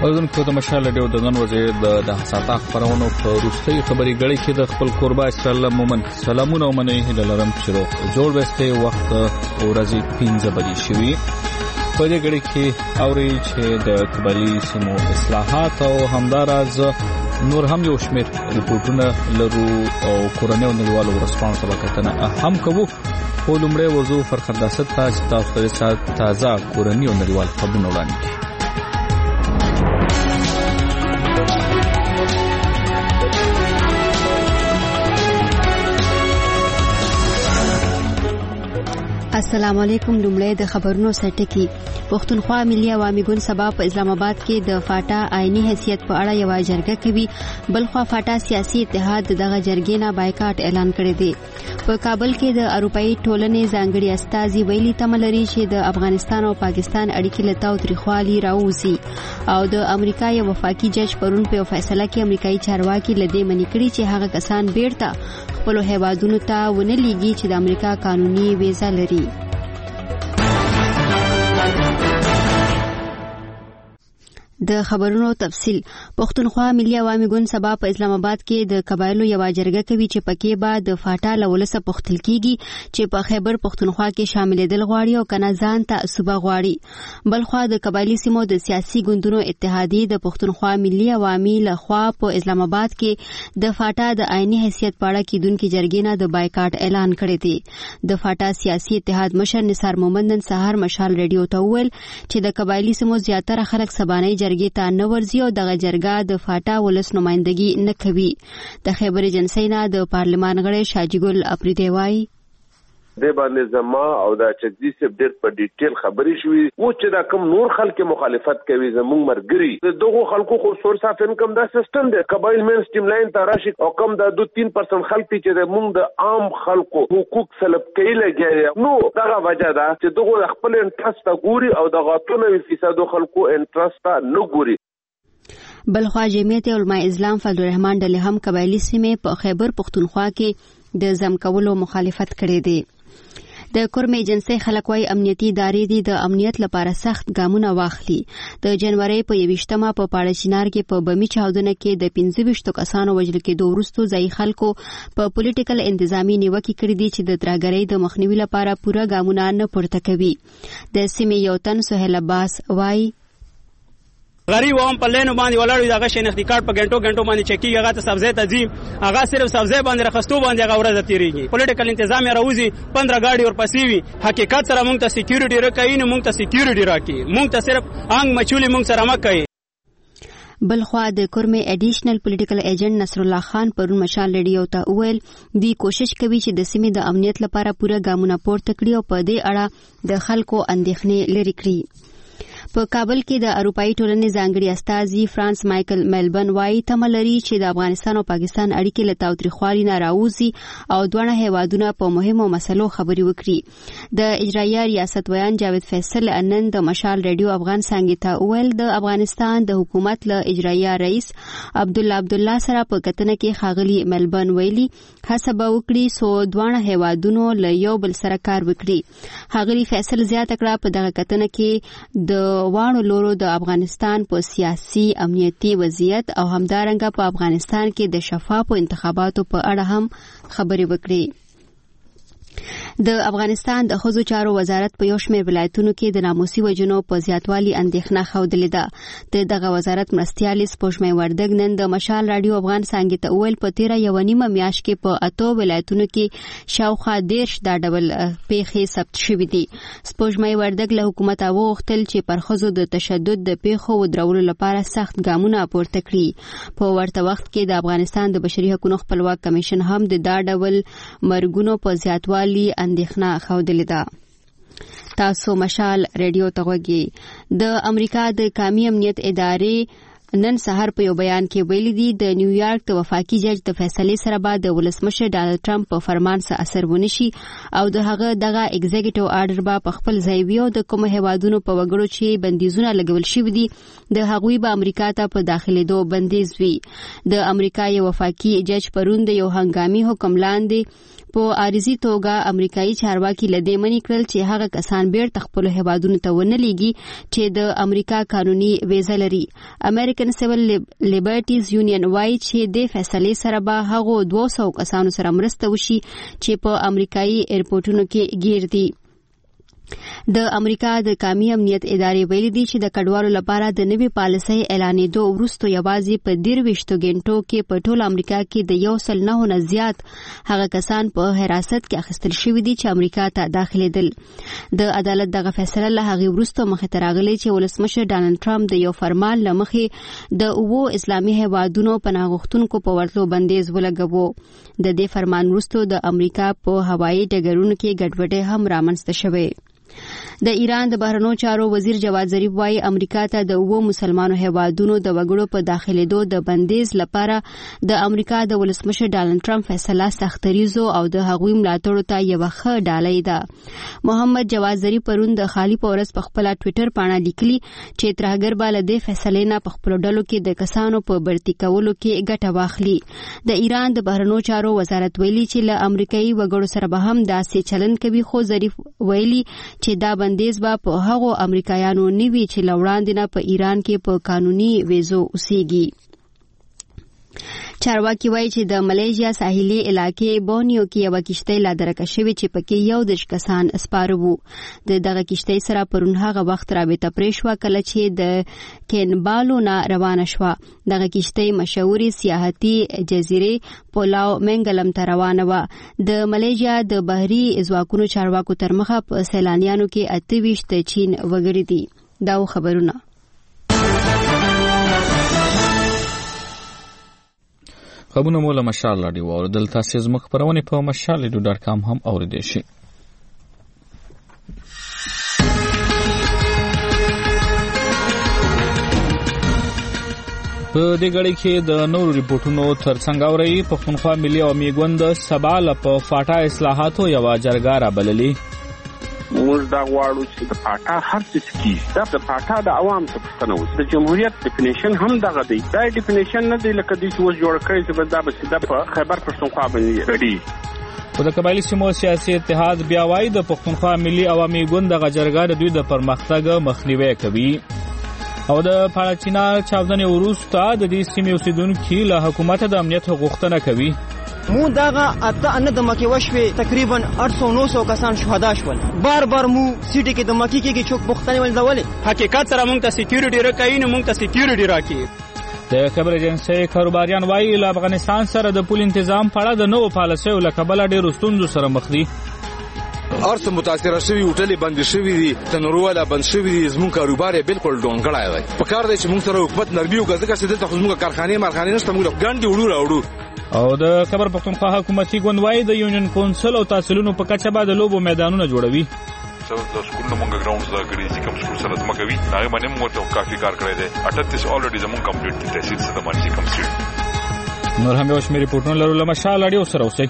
اوردونکو د مشال ډیو د نن ورځې د حساسه خبرونو په روسي خبري غړي کې د خپل قربا اسرائیل مومن سلامونه ومنه هللرم شروع جوړ وسته وخت ورځي 15 بجې شوي په دې غړي کې اوري چې د قبلي سیمو اصلاحات او همدارز نور هم یو شمېر ریپورتونه لرو او کورنیو نړیوالو ورسپانس وکړه هم کوو په لومړی وضو فرخنداست تاسو ته تازه کورنیو نړیوال خبرونه وړاندې السلام علیکم. لومړی د خبرونو سرټکی. پښتونخوا ملي عوامي ګوند سبا په اسلام آباد کې د فاټا آئینی حیثیت په اړه یو جرګه کوي. بلخوا فاټا سیاسي اتحاد دغه جرګې نه بایکاټ اعلان کړی دی. په کابل کې د اروپאי ټولنې ځانګړي استازي ویلي تملري چې د افغانستان او پاکستان اړیکې له تاو تریخوالي راوځي او د امریکا یو وفاقي جج پرون په فیصله کې امریکایي چارواکي لدې منی کړی چې هغه کسان بیرته خپل هیوادونو ته ونه لیږي چې د امریکا قانوني ویزا لري. د خبرونو تفصیل. پښتونخوا ملي عوامي ګوند سبا په اسلام آباد کې د قبایلو یو جرګه کوي چې پکې به د فاټا لولسه پختل کیږي چې په خیبر پښتونخوا کې شاملېدل غواړي او کنه ځان ته صوبه غواړي. بلخوا د قبایلی سیمو د سیاسي ګوندونو اتحادیه د پښتونخوا ملي عوامي لخوا په اسلام آباد کې د فاټا د آئینی حیثیت په اړه کېدونکو جرګې نه د بایکاټ اعلان کړی دی. د فاټا سیاسي اتحاد مشر نثار محمد نن سهار مشال ریډیو ته وویل چې د قبایلی سیمو زیاتره خلک سبانه جرګې ته نه ورځي او دغه جرګه د فاټا ولس نمائندګي نه کوي. د خیبر ایجنسی نه د پارلمان غړي شاجګل اپریدی وایي د باندې زما او د چجدي سب ډېر په ډیټیل خبرې شوې او چې دا کوم نور خلک مخالفت کوي زموږ مرګري دغه خلکو خو سورس اف انکم دا سیستم دی قبایل مین سټیم لاین ته راشي او کم د 2-3% خلک چې موږ د عام خلکو حقوق سلب کوي لګي نو دغه وجه ده چې دغه خپل انټرست ګوري او دغه 90% خلکو انټرست نه ګوري. بلخوا جمعیت علماء اسلام فضل الرحمن ډلې هم قبایلی سیمې په خیبر پښتونخوا کې د زم کولو مخالفت کړی دی. د کورم ایجنسی خلک وايي امنیتي ادارې دي د امنیت لپاره سخت ګامونه واخلي. د جنوري په 21مه په پاړچینار کې په بمی چاودنه کې د 25 کسانو وژل کېدو وروسته ځای خلکو په پولیټیکل انتظامی نیوکه کړې دي چې د ترګرۍ د مخنیوي لپاره پوره ګامونه نه پورته کوي. د سیمې یو تن سهیل عباس وايي غریب هم په لینو باندې ولاړ دغه شناختی کارت په غنټو باندې چکی هغه ته سبزی تزیم هغه صرف سبزی باندې رخصتو باندې هغه ورځ تیریږي. پولیټیکل انتظام راوځي 15 گاډي ور پسې وي حقیقت سره مونږ ته سکیورټي راکوي نو مونږ ته سکیورټي راکوي مونږ ته صرف انګ مچولي مونږ سره مکوي. بلخوا د کورمه اډیشنل پولیټیکل ایجنټ نصر الله خان پرون مشال ریډیو ته ویل دی کوشش کوي چې د سیمې د امنیت لپاره پوره ګامونه پورته کړي او په دې اړه د خلکو اندېښنې لري کړي. په کابل کې د اروپאי ټولنې ځانګړي استازي فرانس مایکل میلبن وايي تملري چې د افغانستان او پاکستان اړیکې له تاوتریخوالي نه راوځي او دوه هیوادونه په مهمو مسلو خبرې وکړي. د اجرایه ریاست ویان جاوید فیصل نن د مشال ریډیو افغان څنګه ته ویل د افغانستان د حکومت له اجرایه رئیس عبدالله سره په کتنه کې خاغلی میلبن ویلي هڅه به وکړي سو دوه هیوادونو له یو بل سره کار وکړي. خاغلی فیصل زیاته کړه په دغه کتنه کې د وانو لورو د افغانستان په سیاسي امنیتي وضعیت او همدارنګه په افغانستان کې د شفافو انتخاباتو په اړه هم خبرې وکړي. د افغانستان د ښځو چارو وزارت په یو شمېر ولایتونو کې د ناموسي وژنو په زیاتوالي اندېښنه ښودلې ده. دغه وزارت مرستیالې سپوږمۍ وردګ نن د مشال راډیو افغان څنګه ته ویل په تیره یو نیمه میاشت کې په 8 ولایتونو کې شاوخوا 10 دا ډول پیښې ثبت شوې دي. سپوږمۍ وردګ له حکومت غوښتل چې پر ښځو د تشدد د پیښو ودرولو لپاره سخت ګامونه پورته کړي. په ورته وخت کې د افغانستان د بشري حقوقو خپلواک کمیشن هم د دا ډول مرګونو په زیاتوالي اندېښنه ښودلې ده. تاسو مشال ریډیو ته غوږی. د امریکا د قومي امنیت ادارې نن سهار په یو بیان کې ویلي دي د نیویارک د وفاقي جج د فیصلې سره به د ولسمشر ډانلډ ټرمپ په فرمان څخه اثر ونشي او د هغه دغه ایگزیکټیو آرډر به په خپل ځای وي او د کوم هیوادونو په وګړو چې بندیزونه لګول شوي دي د هغوی به امریکا ته په داخلېدو بندیز وي. د امریکا یو وفاقي جج پرون د یو هنګامي حکم لاندې په عارضي توګه امریکایي چارواکي لدې منی کړل چې هغه کسان بیرته خپل هیوادونو ته ونه لیږي چې د امریکا قانوني ویزه لري. امریکن سیول لیبرټیز یونین وايي چې د فیصلې سره به هغه 200 کسانو سره مرسته وشي چې په امریکایي ایرپورټونو کې گیر دي. د امریکا د قومي امنیت ادارې ویلي دي چې د کډوالو لپاره د نوي پالیسۍ اعلانېدو وروسته یوازې په 23 غنټو کې په ټول امریکا کې د 109 نه زیات هغه کسان په حراست کې اخیستل شوي دي چې امریکا ته داخلېدل. د عدالت دغه فیصله له هغې وروسته مخې ته راغلی چې ولسمشر ډانلډ ټرمپ د یو فرمان له مخې د 9 اسلامي هیوادونو پناه غوښتونکو په ورتلو بندیز ولګاوه. د دې فرمان وروسته د امریکا په هوایي ډګرونو کې ګډوډي هم رامنځته شوې. د ایران د بهرنیو چارو وزیر جواد ظریف وايي امریکا ته د 9 مسلمانو هیوادونو د وګړو په داخلېدو د بندیز لپاره د امریکا د ولسمشر ډانلډ ټرمپ فیصله سختریزو او د هغوی ملاتړو ته یو ښه ډالۍ ده. محمد جواد ظریف پرون د خالی پورس په خپل ټوئیټر باندې لیکلي چې ترهګر به له دې فیصلې نه په خپل ډلو کې د کسانو په برتي کولو کې ګټه واخلي. د ایران د بهرنیو چارو وزارت ویلي چې له امریکایي وګړو سره به هم داسې چلن کوي خو ظریف ویلي چې دا بندیز به په هغو امریکایانو نیوي چې لوړاندې نه په ایران کې په قانوني ویزو اوسېږي. چارواکي وایي چې د ملیشیا ساحلي علاقې بونیو کې یو کشتۍ لا درکه شوې چې پکې 11 کسان اسپاره وو. د دغه کشتۍ سره پرون هغه وخت رابطه پرې شوه کله چې د کینبالو نه روانه شوه. دغه کشتۍ مشهوري سیاحتي جزیرې پولاو منګلم ته روانه وه. د ملیشیا د بحري ځواکونو چارواکو تر مخه په سیلانیانو کې 28 چین وګړي دي. دا خبرونه خبرونه مو له مشال راډیو اوریدل. تاسو زموږ خبرونه په mashal.com هم اوریدئ شئ. په دې غړي کې د نورو ریپورتونو ترڅنګ اوري پښتونخوا ملي عوامي ګوند سبا له فاټا اصلاحاتو یو جرګه را بللي. موږ دا غواړو چې د پاټا هر څه کې د پاټا د عوام څخه پوښتنه وشي. د جمهوریت ډیفینیشن هم دغه دی. دا ډیفینیشن نه دی لکه د څه جوړ کړی چې دا به سیده په خیبر پښتونخوا باندې غړي. په د قبایلی سیمو سیاسي اتحاد بیا وايي د پښتونخوا ملي عوامي ګوند د جرګه دوی د پرمختګ مخنیوي کوي او د پاړچینا چاودنې وروسته د دې سیمې اوسیدونکو له حکومت د امنیت غوښتنه کوي. مو داغه اته ان د مکه وشوي تقریبا 800-900 کسان شهدا شول. بار مو سیټي کې د مکه کې چوک بوختنه ول دولې حقیقت سره مونږ ته سکیورټي راکاین مونږ ته سکیورټي راکې. د خبر ایجنسی کاروباریان وايي له افغانستان سره د پول تنظیم په اړه د نوو پالیسیو له کبله ډېر ستونزو سره مخ دي. ارڅ متاثر شوی هوټلې بند شوی دي تنورواله بند شوی دي زموږ کاروبار بالکل ډونګړای دی. په کار دی چې موږ سره حکومت نرمي وکړي ځکه چې دلته زموږ کارخانه نشته موږ ګاندي وړو او د خبر پښتونخوا حکومتي ګوند وايي د یونین کونسل او تحصیلونو په کچه به د لوبو میدانونه جوړوي. د سکولونو موږ ګراوندز دا کړی چې کوم سکول سره زموږ وی هغه باندې موږ ته کافي کار کړی دی. 38 الریډي زموږ کمپلیټ دي تحصیل سره باندې کوم سټ نور هم یو شمېر ریپورتونه لرو له مشال اړیو سره اوسئ.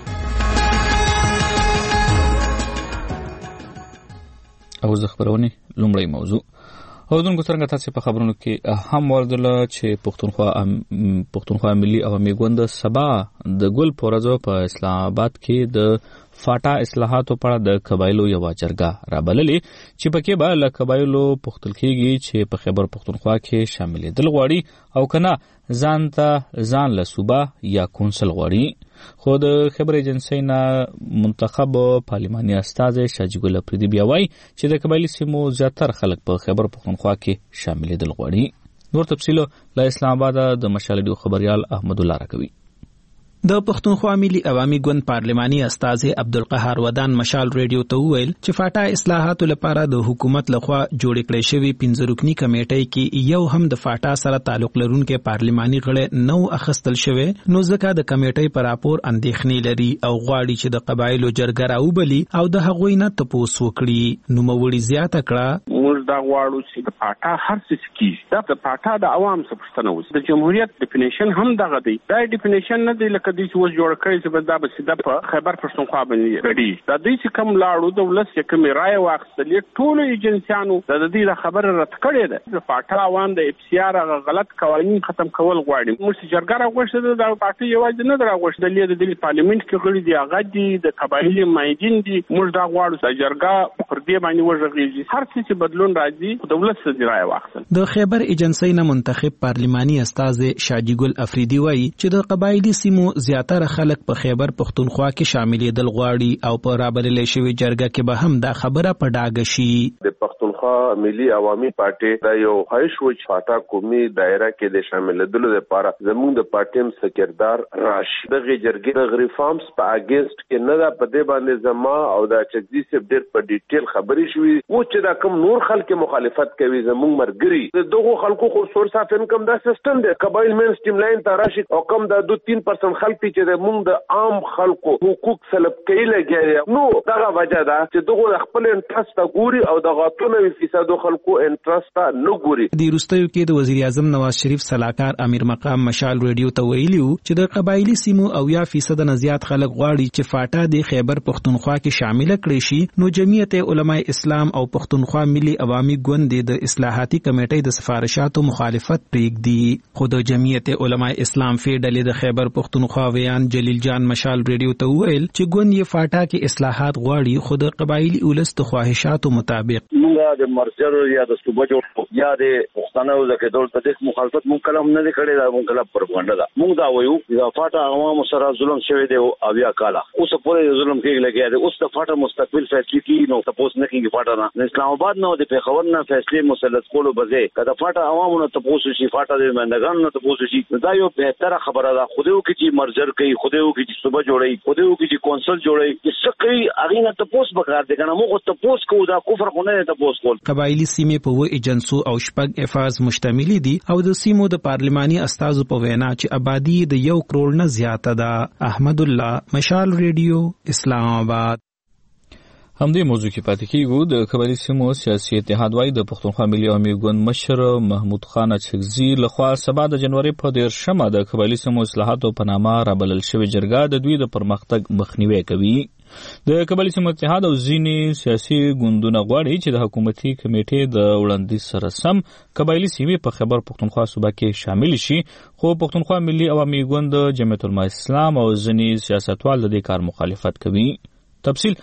او زه خبرونه لومړی موضوع اودونکو څنګه تاسو په خبرونو کې هم وردل چې پښتونخوا ملي عوامي ګوند سبا د ګل پورزو په اسلام آباد کې د فاټا اصلاحاتو په اړه د قبایلو یو جرګه را بللې چې پکې به له قبایلو پوښتل کېږي چې په خیبر پښتونخوا کې شاملېدل غواړي او کنه ځان له صوبه یا کونسل غواړي. خو د خبر ایجنسی نه منتخب پارلماني استازی شاجګل افریدي بیا وایي چې د قبایلي سیمو زیاتره خلک په خیبر پښتونخوا کې شاملېدل غواړي. نور تفصیل له اسلام آباد د مشال خبريال احمد الله راکوي. د پښتونخوا ملي عوامي ګوند پارلماني استازي عبدالقهار ودان مشال ریډیو ته وویل چې فاټا اصلاحاتو لپاره د حکومت لخوا جوړ کړی شوی 15 رکنی کمیټې کې یو هم د فاټا سره تعلق لرونکي پارلماني غړي نو اخستل شوی نو ځکه د کمیټې پر راپور اندېښنې لري او غواړي چې د قبایلو جرګه راوبلي او د هغوی نه تپوس وکړي. نو موړي زیاته کړه موږ موږ دا غواړو چې د پاټا هر څه کیږي دا د پاټا د عوام څخه پوښتنه وشي د جمهوریت ډیفینیشن هم دغه دی دا ډیفینیشن نه دی لکه د څه جوړ کړی چې دا به سیده په خیبر پښتونخوا باندې غړي دا د څه کم لاړو د ولس چې کوم رائے واخیستلې ټول ایجنسیانو د دې خبره رد کړې ده د پاټا عوام د اف سی آر غلط قوانين ختم کول غواړي موږ چې جرګه راغوښته د پارټي یوازې نه راغوښته د دې پارلیمنت کې غړي دي هغه دي د قبایلی مایدین دي موږ دا غواړو چې جرګه پر دې باندې وژغېږي هر څه چې بدلون راځي د ولس د رائے واخیستل د خیبر ایجنسی نه منتخب پارلیماني استاد شاجی ګل افریدي وایي چې د قبایلی سیمو زیاتره خلک په خیبر پښتونخوا کې شاملېدل غواړي او په رابللې شوی جرګه کې به هم دا خبره په ډاګه شي د پښتونخوا ملي عوامي پارټي دا یو خواهش و چې پاټا قومي دایره کې د شاملېدلو لپاره زموږ د پارټیم سکردار راشي دغه جرګې د ریفارمز په اگینست کې نه دا په دې باندې زما او د چګزي سیب ډېر په ډیټیل خبرې شوې و چې دا کوم نور خلک مخالفت کوي زموږ مرګري دغه خلکو خو سورس اف انکم دا سیستم دی قبایل مین سټیم لاین ته راشي او کم د 2-3% خلک چې موږ د عام خلکو حقوق سلب کوي لګي نو دغه وجه دا چې دغه خپل انټرست ګوري او دغه 90% خلکو انټرست نه ګوري د روستیو کې د وزیر اعظم نواز شریف صلاحکار امیر مقام مشال ریډیو ته ویلیو چې د قبایلی سیمو او 0% نه زیات خلک غواړي چې فاټا د خیبر پښتونخوا کې شامل کړي شي نو جمعیت علماء اسلام او پښتونخوا ملي عوامي ګوند د اصلاحاتي کمیټې د سفارشاتو مخالفت پریږدي خو د جمعیت علماء اسلام فیډلې د خیبر پښتونخوا ویان جلیل جان مشال ریډیو ته ویل چې ګوند یې فاټا کې اصلاحات غواړي خو د قبایلی اولس د خواهشاتو مطابق موږ د مرجر یا د صوبه جوړ یا د پښتنو ځکه ډول ته د مخالفت مونږ کلام نه کړی دا مونږ کلام پروپاګاندا ده مونږ دا وایو چې فاټا عوام سره ظلم شوی دی او بیا کاله اوس پورې ظلم کېږي لګیا دی اوس د فاټا مستقبل فیصله کیږي نو تاسو نه کېږي فاټا نه اسلام آباد نه د پیښور نه فیصله مسلط کولو بځه کله فاټا عوامونو تاسو شي فاټا د مندګانو نه تاسو شي دا یو بهتره خبره ده خو دې وکړي چې مرجر کوي خو دې وکړي چې صوبه جوړي خو دې وکړي چې کونسل جوړي چې څه کوي اغه نه تاسو بکار دي کنه موږ تاسو کوو دا کفر خو نه تاسو کول قبایلی سیمې په و ایجنسو او شپږ افاز مشتمل دي او د سیمو د پارلماني استازو په وینا چې آبادی د 1 کروڑ نه زیاته ده احمد الله مشال ریډیو اسلام آباد همدې موضوع کې پاتې کیږو د قبایلی سیمو سیاسي اتحاد وايي د پښتونخوا ملي عوامي ګوند مشر محمود خان چغزي لخوا سبا د جنوري په 13 د قبایلی سیمو اصلاحاتو په نامه رابلل شوی جرګه د دوی د پرمختګ مخنیوي کوي د قبایلی سیمو اتحاد او ځینې سیاسي ګوندونه غواړي چې د حکومتي کمیټې د وړاندیز سره سم قبایلی سیمې په خیبر پښتونخوا صوبه کې شامل شي خو پښتونخوا ملي عوامي ګوند جمعیت علماء اسلام او ځینې سیاستوال د دې کار مخالفت کوي تفصیل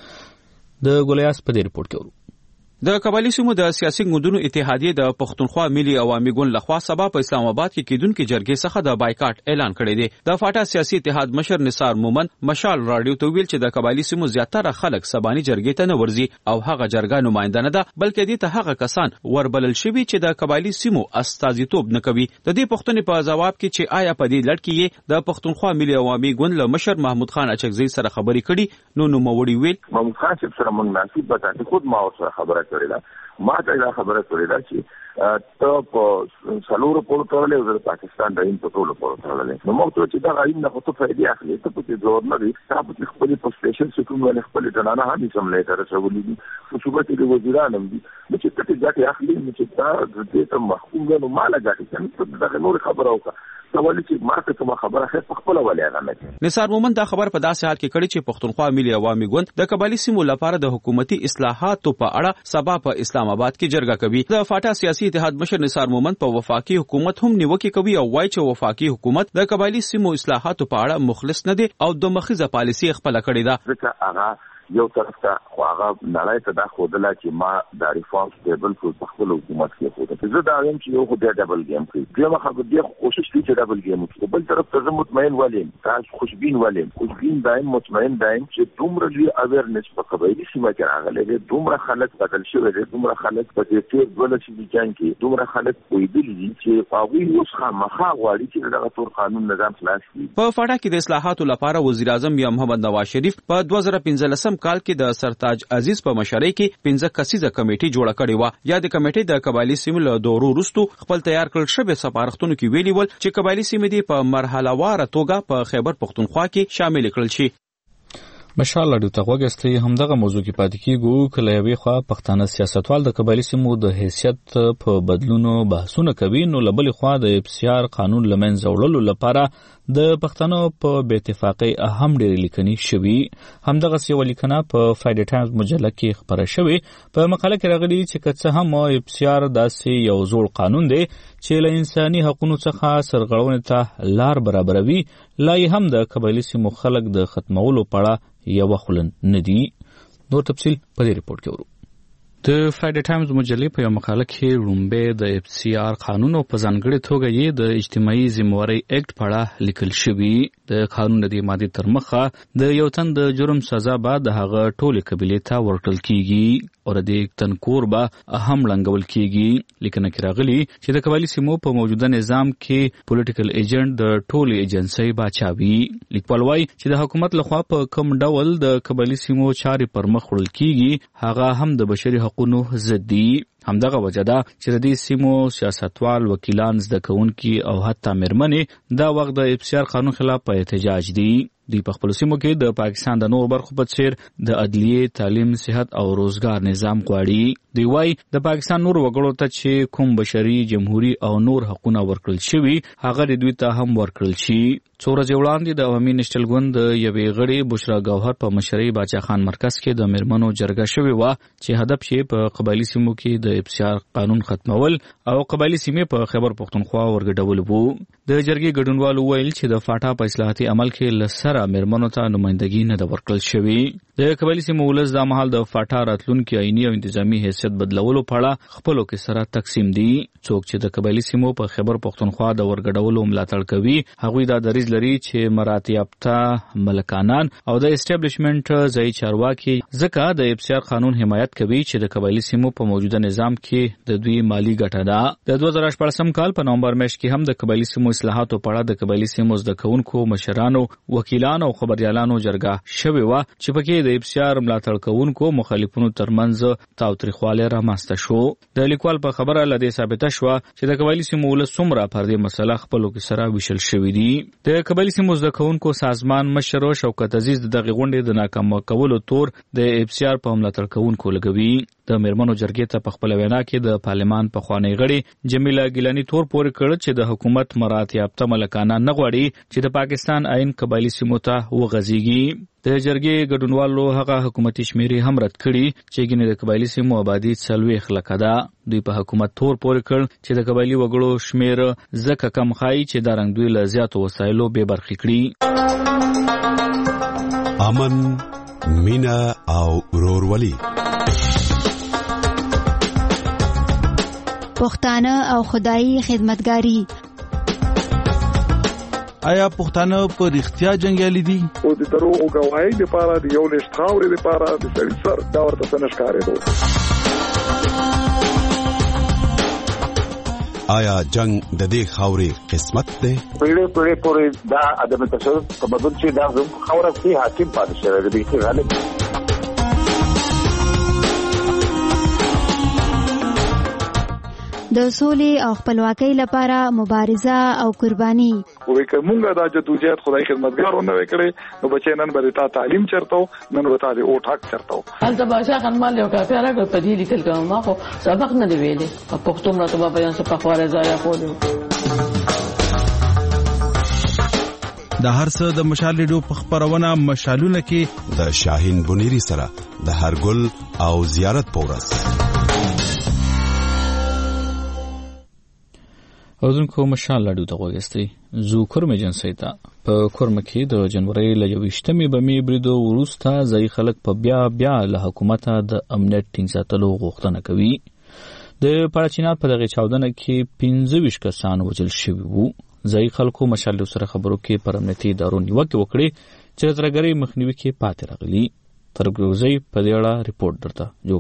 د ګولیاس په دې رپورت کې ورو د قبایلی سیمو د سیاسي ګوندونو اتحادیه د پښتونخوا ملي عوامي ګوند لخوا سبا په اسلام آباد کې کېدونکو جرګې څخه د بایکاټ اعلان کړی دی د فاټا سیاسي اتحاد مشر نثار مومن مشال رادیو ته ویل چې د قبایلی سیمو زیاتره خلک سباني جرګې ته نه ورځي او هغه جرګه نمائنده نه ده بلکې دې ته هغه کسان وربلل شوي چې د قبایلی سیمو استازیتوب نه کوي د دې پوښتنې په ځواب کې چې آیا په دې لړ کې د پښتونخوا ملي عوامي ګوند له مشر محمود خان اچکزي سره خبرې کړي نو نوموړي ویل محمود خان سره مناسب بتاته خود ما سره خبره کړې ده ما ته دا خبره کړې ده چې ته په سلور په تورلې د پاکستان د په ټولو په تورلې نو موږ ته چې دا غوښنه نه خو فائدې اخلي ته په دې زور نه دي تاسو په خپل په سپیشل سکون ولې خپل ډنانه هم سملې تر رسولې دي خصوصا د وزیرانو دي چې ته ځکه اخلي چې دا دې ته محکوم نه مالا ځکه چې دا نور خبره وکړه سوالي چې ماته کوم خبره خې خپل ولې نه نثار مومن دا خبر په داسې حال کې کړی چې پښتونخوا ملي عوامي ګوند د قبایلی سیمو لپاره د حکومتي اصلاحاتو په اړه سبا په اسلام آباد کې جرګه کوي د فاټا سیاسي اتحاد مشر نثار مومن په وفاقي حکومت هم نیوکه کوي او وایي چې وفاقي حکومت د قبایلی سیمو اصلاحاتو په اړه مخلص نه دي او د مخیزه پالیسي خپل کړې ده یو طرف ته خو هغه نړۍ ته دا خودله چې ما د ریفارمز ټیبل په خپل حکومت کې خوده زه دا وایم چې یو خو د ډبل گیم کوي بیا خو دې کوشش کوي چې ډبل گیم وکړي بل طرف ته مطمئن ولیم تاسو خوشبین دایم مطمئن دایم چې دومره لوی اویرنس په قبایلی سیمه کې راغلی دی دومره خلک بدل شوی دی دومره خلک په دې تیر دولت چې جنګ کې دومره خلک ویدلی دي چې هغه اوس خامخا غواړي چې دغه تور قانون نظام خلاص کړي په فاټا کې د اصلاحاتو لپاره وزیر اعظم یا محمد نواز شریف په 2015 کال کې د سرتاج عزیز په مشرۍ کې 15 کسیزه کمیټه جوړه کړې و یا د کمیټې د قبایلی سیمو له دورو وروسته خپل تیار کړل شوی سفارښتونو کې ویلي ول چې قبایلی سیمې په مرحله واره توګه په خیبر پښتونخوا کې شامل کړل شي مشال رادیو ته وګستي همدغه موضوع کې پاتې کیږو کله یوې خوا پښتانه سیاستوال د قبایلی سیمو د حیثیت په بدلونو بحثونه کوي نو لبل خوا د افسیار قانون لمنځه وړلو لپاره د پښتنو په بې اتفاقۍ اهم ډېرې لیکنې شوي. همدغه یوه لیکنه په فرایډے ټایمز مجله کې خپره شوې. په مقاله کې راغلي چې که څه هم افسیار داسې یو زوړ قانون دی چې له انساني حقونو څخه سرغړونې ته لار برابروي لا یې هم د قبایلی سیمو خلک د ختمولو په اړه یو خلن ندی. نور تفصیل په دې ریپورت کې ورو. د فرایډے ټایمز مجلې په یو مقاله کې رومبه د اف سی آر قانون او په ځانګړي توګه یې د اجتماعي ذمہواري اکټ په اړه لیکل شوی. د قانون د ماده تر مخه د یو تن د جرم سزا بعد هغه ټولې قبيله ته ورکړل کیږي او د دې تن کور به اهم لنګول کیږي. لیکنه کې راغلي چې د قبایلی سیمو په موجوده نظام کې پولیټیکل ایجنټ د ټولې ایجنسۍ باچاوي. لیکوال وايي چې د حکومت لخوا په کوم ډول د قبایلی سیمو چارې پر مخ وړل کیږي هغه هم د بشري حقوقو ضد دي. همدغه وجه ده چې د دې سیمو سیاستوال وکیلان زده کوونکي او حتی مېرمنې دا وخت د افسیار قانون خلاف په احتجاج دي. دوی په خپل سیمو کې د پاکستان د نور برخو په څیر د عدلیې، تعلیم، صحت او روزګار نظام غواړي. دوی وايي د پاکستان نور وګړو ته چې کوم بشري، جمهوریت او نور حقوقونه ورکړل شوي هغه دوی ته هم ورکړل شي. څو ورځې وړاندې د عوامي نېشنل ګوند د یوې غړي بشرا ګوهر په مشرۍ باچا خان مرکز کې د مېرمنو جرګه شوې وه چې هدف یې په قبایلی سیمو کې د افسیار قانون ختمول او قبایلی سیمې په خیبر پښتونخوا ورګډول وو. د جرګې ګډونوالو ویل چې د فاټا په اصلاحاتي عمل کې لسره مېرمنو ته نمائندګي نه ده ورکړل شوې. د قبایلی سیمو ولس دا مهال د فاټا راتلونکي آئینی او انتظامی حیثیت بدلولو په اړه خپلو کې سره تقسیم دي. څوک چې د قبایلی سیمو په خیبر پښتونخوا د ورګډولو ملاتړ کوي هغوی دا دریځ لري چې مراتب یافته ملکانان او د اسټابلیشمنت ځای چارواکي ځکه د افسیار قانون حمایت کوي چې د قبایلی سیمو په موجوده نظام کې د دوی مالی ګټه ده. د 2014 کال په نومبر میاشت کې هم د قبایلی سیمو اصلاحاتو په اړه د قبایلی سیمو زده کوونکو، مشرانو، وکیلانو او خبريالانو جرګه شوې وه چې پکې د افسیار ملاتړ کوونکو مخالفونو ترمنځ تاوتریخوالی رامنځته شو. د لیکوال په خبره له دې ثابته شوه چې د قبایلی سیمو ولس څومره پر دې مسله خپلو کې سره ویشل شوي دي. د قبایلی سیمو زده کوونکو سازمان مشر شوکت عزیز د دغه غونډې د ناکام کولو تور د افسیار په ملاتړ کوونکو لګوي. د مېرمنو جرګې ته په خپل وینا کې د پارلمان پخوانی غړي جمیله ګیلانی تور پورې کړ چې د حکومت مراتب یافته ملکانان نه غواړي چې د پاکستان آئین قبایلی سیمو ته وغځيږي. د جرګې ګډونوالو هغه حکومتي شمیرې هم رد کړي چې ګینه د قبایلی سیمو آبادی 40 لکه ده. دوی په حکومت تور پورې کړ چې د قبایلی وګړو شمیر ځکه کم خای چې د رنګ دوی له زیاتو وسایلو به برخې کړي. امن، مینا او ورورولي، پښتانه او خدایي خدمتګاری. آیا پښتانه په رښتیا جنگیالي دي؟ او د دروغ غواړي د پاره د یو لښت خاورې د پاره د سړي سر دا ورته څنګه ښکارېدو. آیا جنگ د دې خاورې قسمت دی؟ پیړې پورې دا عدم تشدد تمدن چې دا خاوره کې حاکم پاتې شوی دی چې غالب د سولې او خپلواکۍ لپاره مبارزه او قرباني. وې کومه دا جدوجہد خدای خدمتګارونه وکړي نو بچي نن برتا تعلیم چرته نن ورته د اوټ حق چرته. البته باشا خنمال یو کافي راغی په دې لیکل کوم ما خو سبق نه دی ویلې په پښتو مرته په بیان څه په خواره ځای خورو. د هر څه د مشال ریډیو په خبرونه مشالونه کې د شاهین بنيري سره د هرګل او زیارت پورس. اوزونکو مشال لاډو ته وګستي زو کورم جنسي ته په کورم کې د جنوري ل 28مې بمې بریدو وروسته ځای خلک په بیا له حکومت د امنیت ټینګ ساتلو غوښتنه کوي. د پاچینات په دغه چاودنه کې 25 کسان وژل شوي وو. ځای خلکو مشال سره خبرو کې پر امنیتي ادارو نیوکه وکړي چې ترګری مخنیوي کې پاتې راغلي. ترګوزي په دې اړه ریپورت درته جوړ کړي.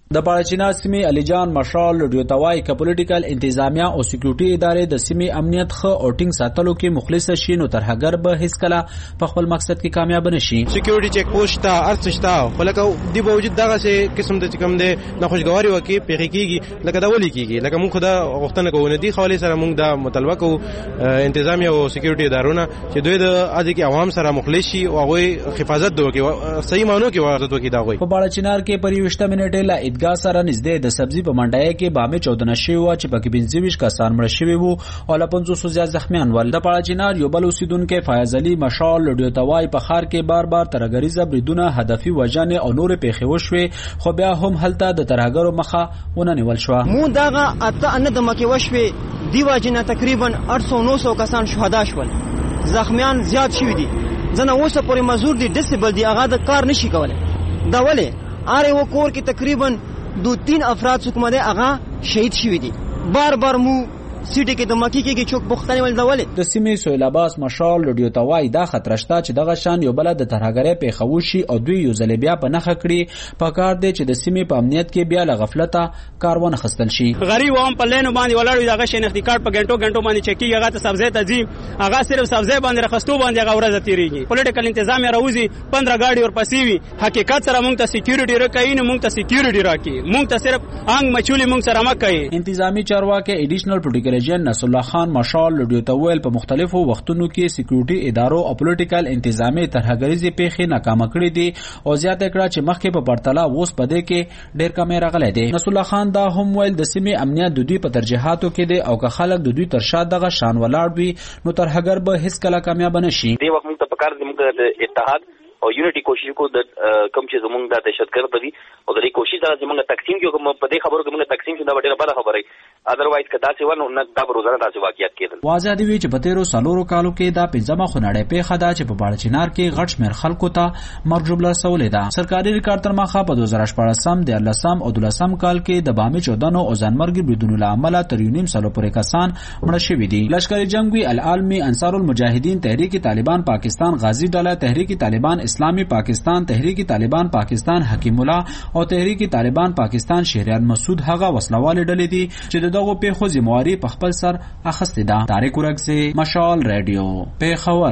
د پاړچینا سیمې الیجان مشال رډیوتوای ک پولیټیکل انتظامیه او سکیورټي ادارې د سیمې امنیت خو او ټینګ ساتلو کې مخلص شي نو ترهګر به هیڅ کله په خپل مقصد کې کامیاب نشي. سکیورټي چیک پوسټ ته ارڅشتا ولکه دی باوجود دغه څه قسم د کم دی ناخوشګواري وکي پیخي کیږي لکه دا ولي کیږي لکه موږ خدا غوښتنه کوو نه دی خالي سره موږ دا مطالبه کوو انتظامیه او سکیورټي ادارونه چې دوی د اځي کې عوام سره مخلص شي او هغه حفاظت وکړي صحیح مانو کې واغت وکړي دا وي. په پاړچینار کې پر 20 منټه لا عیدګاه سره نږدې د سبزی په منډای کې بامه 14 شوی و چې پکې 25 کسان مړ شوی وو او له 500 زیات زخمیان ول. د پاړچینار یو بل اوسیدونکو فیاض علي مشال رډیوتوای په خار کې بار ترګریزه بریدونه هدفي وجانه او نور پیښې وشوي خو بیا هم هلته د ترګرو مخه ونه نیول شو. مو دغه اته ان د مکه وشوي دیوا جنا تقریبا 800-900 کسان شهدا شول زخمیان زیات شوی دي ځنه اوسه پورې مزور دي ډیسیبل دي هغه د کار نشي کولای دا ولې اره و کور کې تقریبا 2-3 افراد څوک مده هغه شهید شوی دي بار مو سیټي کې د مکی کې چوک بوختنی ول دولت د سیمې سویل عباس مشال رډیوتوای دا خطر شته چې دغه شان یو بل د ترهګرۍ په خوشي او دوی یو ځل بیا په نخ کړی په کار دی چې د سیمې په امنیت کې بیا ل غفلته کارونه خستل شي. غریب هم په لینو باندې ولاړ دغه شناختی کارت په غنټو باندې چکی هغه ته سبزی ته ځي هغه صرف سبزی باندې رخصتو باندې هغه ورځ تیریږي پولیټیکل انتظام راوځي 15 گاډي ور پسې وي حقیقت سره مونږ ته سکیورټي راکې نه مونږ ته سکیورټي راکې مونږ ته صرف انګ مچولي مونږ سره مکه. انتظامی چارواکي ایډیشنل پولیټیکل ایجنټ نصر الله خان مشال رډیوتوال په مختلفو وختونو کې سکیورټي ادارو او پولیټیکل انتظامی ترهګریزي پیښې ناکام کړې دي او زیاته کړه چې مخکې په پرتله اوس پدې کې ډېر کمې راغلي دي. نصر الله خان دا هم ویل د سیمې امنیت د دوی په ترجیحاتو کې دي او که خلک د دوی تر شا دغه شان ولاړ وي نو ترهګر به هیڅ کله کامیاب نشي. دی وخت موږ ته پکار دي موږ د اتحاد او یونټي کوشش کو د کم چې زمونږ د دهشتګرد دي او د کوشش دا زمونږ تقسیم کې کوم په دې خبرو کې موږ تقسیم شو دا ډېره بده خبره اذروایز کدا څه ونه نه دا روزانه داسې واقعیت کېدل. واضح دی چې په 13 سالو کالو کې دا پنځمه خنړې پیښه ده چې په پاړچینار کې غټ شمیر خلکو ته مرګ جبله سولې ده. سرکاري ریکارډ تر مخه په 2014 د 13 او 12 کال کې د بامي 14 او ځانمرګي بریدونو له امله تر 1.5 سالو پورې کسان مړ شوي دي. لشکري جنگي العالمي انصار المجاهدین تحریک طالبان پاکستان غازی ډله تحریک طالبان اسلامي پاکستان تحریک طالبان پاکستان حکیم الله او تحریک طالبان پاکستان شهریار مسعود هغه وسلواله ډلې دي چې دغه پیښو ذمہواری په خپل سر اخیستې ده. طارق ورکزی مشال رادیو پیښور.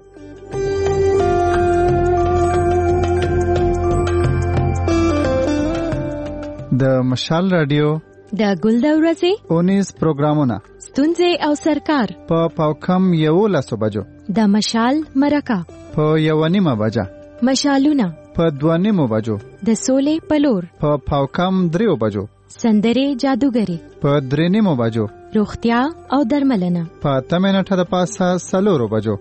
د مشال رادیو د ګل د ورځې 19 پروګرامونه ستونزې او سرکار په پاوکم 11 بجو د مشال مرکه په 1:30 بجه مشالونه په 2:30 بجو د سولې پلور په پاوکم 3 بجو سندرې جادوګری په 3:30 بجو روغتیا او درملنه په 8 منټه د پاسه 4 بجو.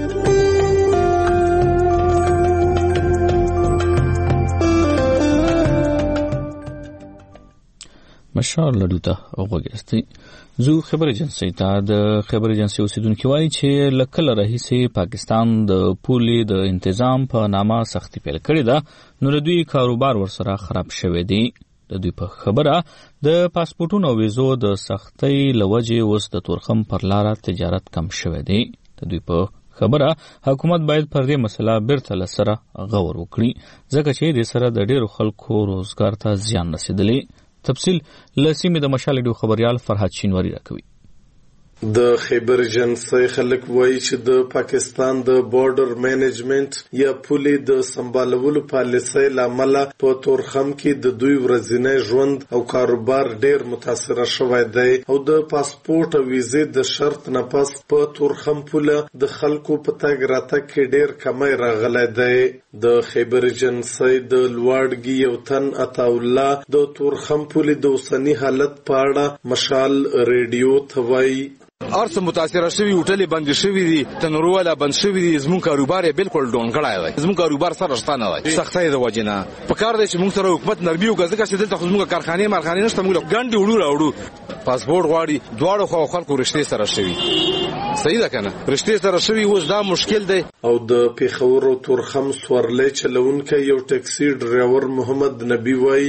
مشال لډوته اوغوګستی زو خبر ایجنسی ته د خبر ایجنسی اوسیدونکو وایي چې لکه راهیسه پاکستان د پولي د تنظیم په نامه سختي پیل کړې ده نو دوی کاروبار ورسره خراب شوی دی. د دوی په خبره د پاسپورتونو او ویزو د سختۍ لوجې اوس د تورخم پر لار تجارت کم شوی دی. د دوی په خبره حکومت باید پر دې مسله بیرته لسره غور وکړي ځکه چې د سره د ډیرو خلکو روزګار ته زیان رسیدلی. تفصیل لسیمه د مشالډو خبريال فرحت شینواری راکوي. د خیبر ایجنسی خلک وایي چې د پاکستان د بارډر مینجمنت یا پولي د سمبالولو پالیسۍ لامل په تورخم کې د دوی ورځنی ژوند او کاروبار ډیر متاثر شوی دی او د پاسپورت او ویزې د شرط نه پس په تورخم پوله د خلکو په تګ راتګ کې ډیر کمی راغلی دی. د خیبر ایجنسی د لواړګي یو تن عطا الله د تورخم پولي د اوسنی حالت په اړه مشال ریډیو ته وایي ارڅ متاثر شوی هوټل بند شوی دي تنورواله بند شوی دي زمون کاروبار بالکل ډون کړای وای زمون کاروبار سره شتانه وای سختۍ د وجنه په کار دی چې موږ سره حکومت نرمي وکړي چې دلته خو موږ کارخانه نشته موږ ګاندي وړو راوړو پاسپورت غواړي دواړو خلکو رښتې سره شوی صحیح ده کنه رښتې سره شوی اوس دا مشکل دی. او د پیښور او تورخم سورلې چلونکو یو ټاکسي ډرایور محمد نبی وای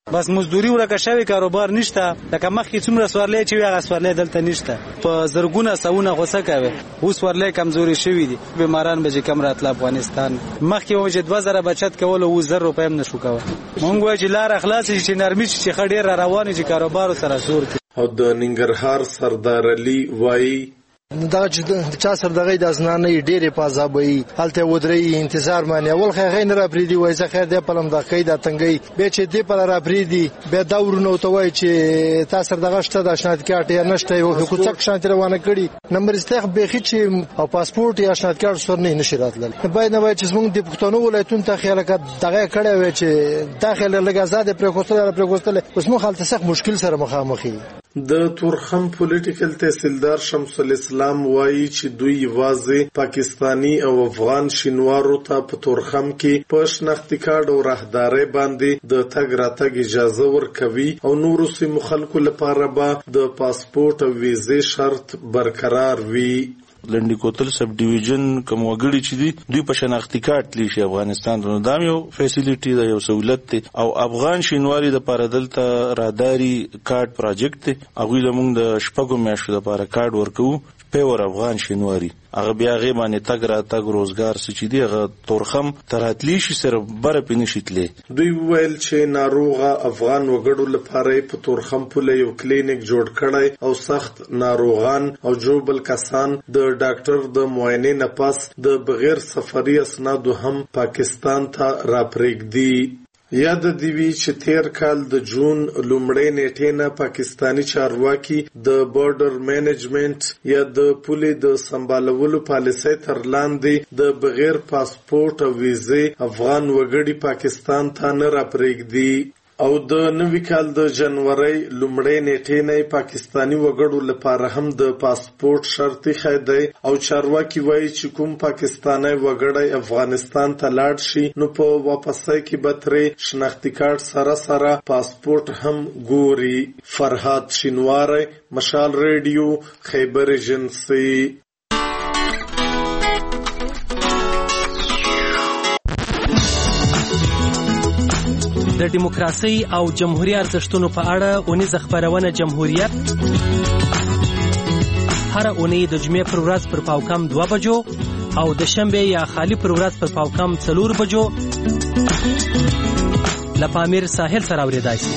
بس مزدوري ورکه شوی کاروبار نشته لکه مخکې څومره سوارلې چې هغه سوارلې دلته نشته په زرګونه سونه غوسه کوي اوس ورلې کمزوري شوی دي بیماران به کم راتل افغانستان مخکې و چې 2000 بچت کول او 1000 روپۍ هم نشو کوي مونږ وایي چې لار اخلاص چې نرمي چې خډیر رواني چې کاروبار سره زور او د ننګرهار سردار علي وایي دا چې چا سره دغه د ازنانې ډېرې پازابوي هلته ودرې انتظار مانی اول خیر نه را پریدي وای زه خیر دې پلم د قید تنګي به چې دې پر را پریدي به دورونو ته وای چې تاسو دغه شته د شناخت کارت یا نشته یو حکومت شانت روانه کړي نمبر استخ به چې او پاسپورت یا شناخت کارت سر نه نشي راتلل باید نه وای چې موږ د پښتنو ولایتونو ته خیال دغه کړه وای چې داخله لګ آزاد پرکوستل اوس مو حالت سخت مشکل سره مخامخي د تورخم پولیټیکل تحصیلدار شمس الاسلام وایي چې دوی یوازې پاکستانی او افغان شینوارو ته په تورخم کې په شناختی کارت او راهداري باندې د تګ راتګ اجازه ورکوي او نورو سیمو خلکو لپاره به د پاسپورت او ویزې شرط برقرار وي لنډی کوتل سب ډیویژن کوم وګړي چې دي دوی په شناختی کارت لیشي افغانستان نو دا یو فیسیلیټي دا یو سہولت دی او افغان شینواری د پاره دلته راداري کارت پروجیکټ دی هغه لمونږ د شپږو میاشتو لپاره کارت ورکو پیور افغان شینواری هغه بیا غي باندې تګ را تګ روزګار سچې دی هغه تورخم تراتلی شي سره بر پینشتلې دوی ویل چې ناروغه افغان وګړو لپاره په تورخم په یو کلینیک جوړ کړای او سخت ناروغان او جوبل کسان د ډاکټر د معاینې نه پس د بغیر سفري اسنادو هم پاکستان ته راپرېږدي یاد دی وی چې تیر کال د جون لومړۍ نیټې نه پاکستانی چارواکي د بارډر مینجمنت یا د پولې د سمبالولو پالیسۍ تر لاندې د بغیر پاسپورت او ویزې افغان وګړي پاکستان ته نه راپرېږدي او د نوي کال د جنوري لومړۍ نیټې نه پاکستانی وګړو لپاره هم د پاسپورت شرط خېدای او چارواکي وایي چې کوم پاکستانی وګړی افغانستان ته لاړ شي نو په واپسۍ کې به ترې شناختی کارت سره پاسپورت هم ګوري. فرهاد شینواری، مشال ریډیو، خیبر ایجنسی. د دیموکراسي او جمهوریت ارزښتونو په اړه اونیزه خبرونه جمهوریت هر اونۍ د جمعې پر ورځ پر پاوکم 2 بجو او د شنبه یا خالی پر ورځ پر پاوکم 4 بجو لپامیر ساحل سره اوریدای شي.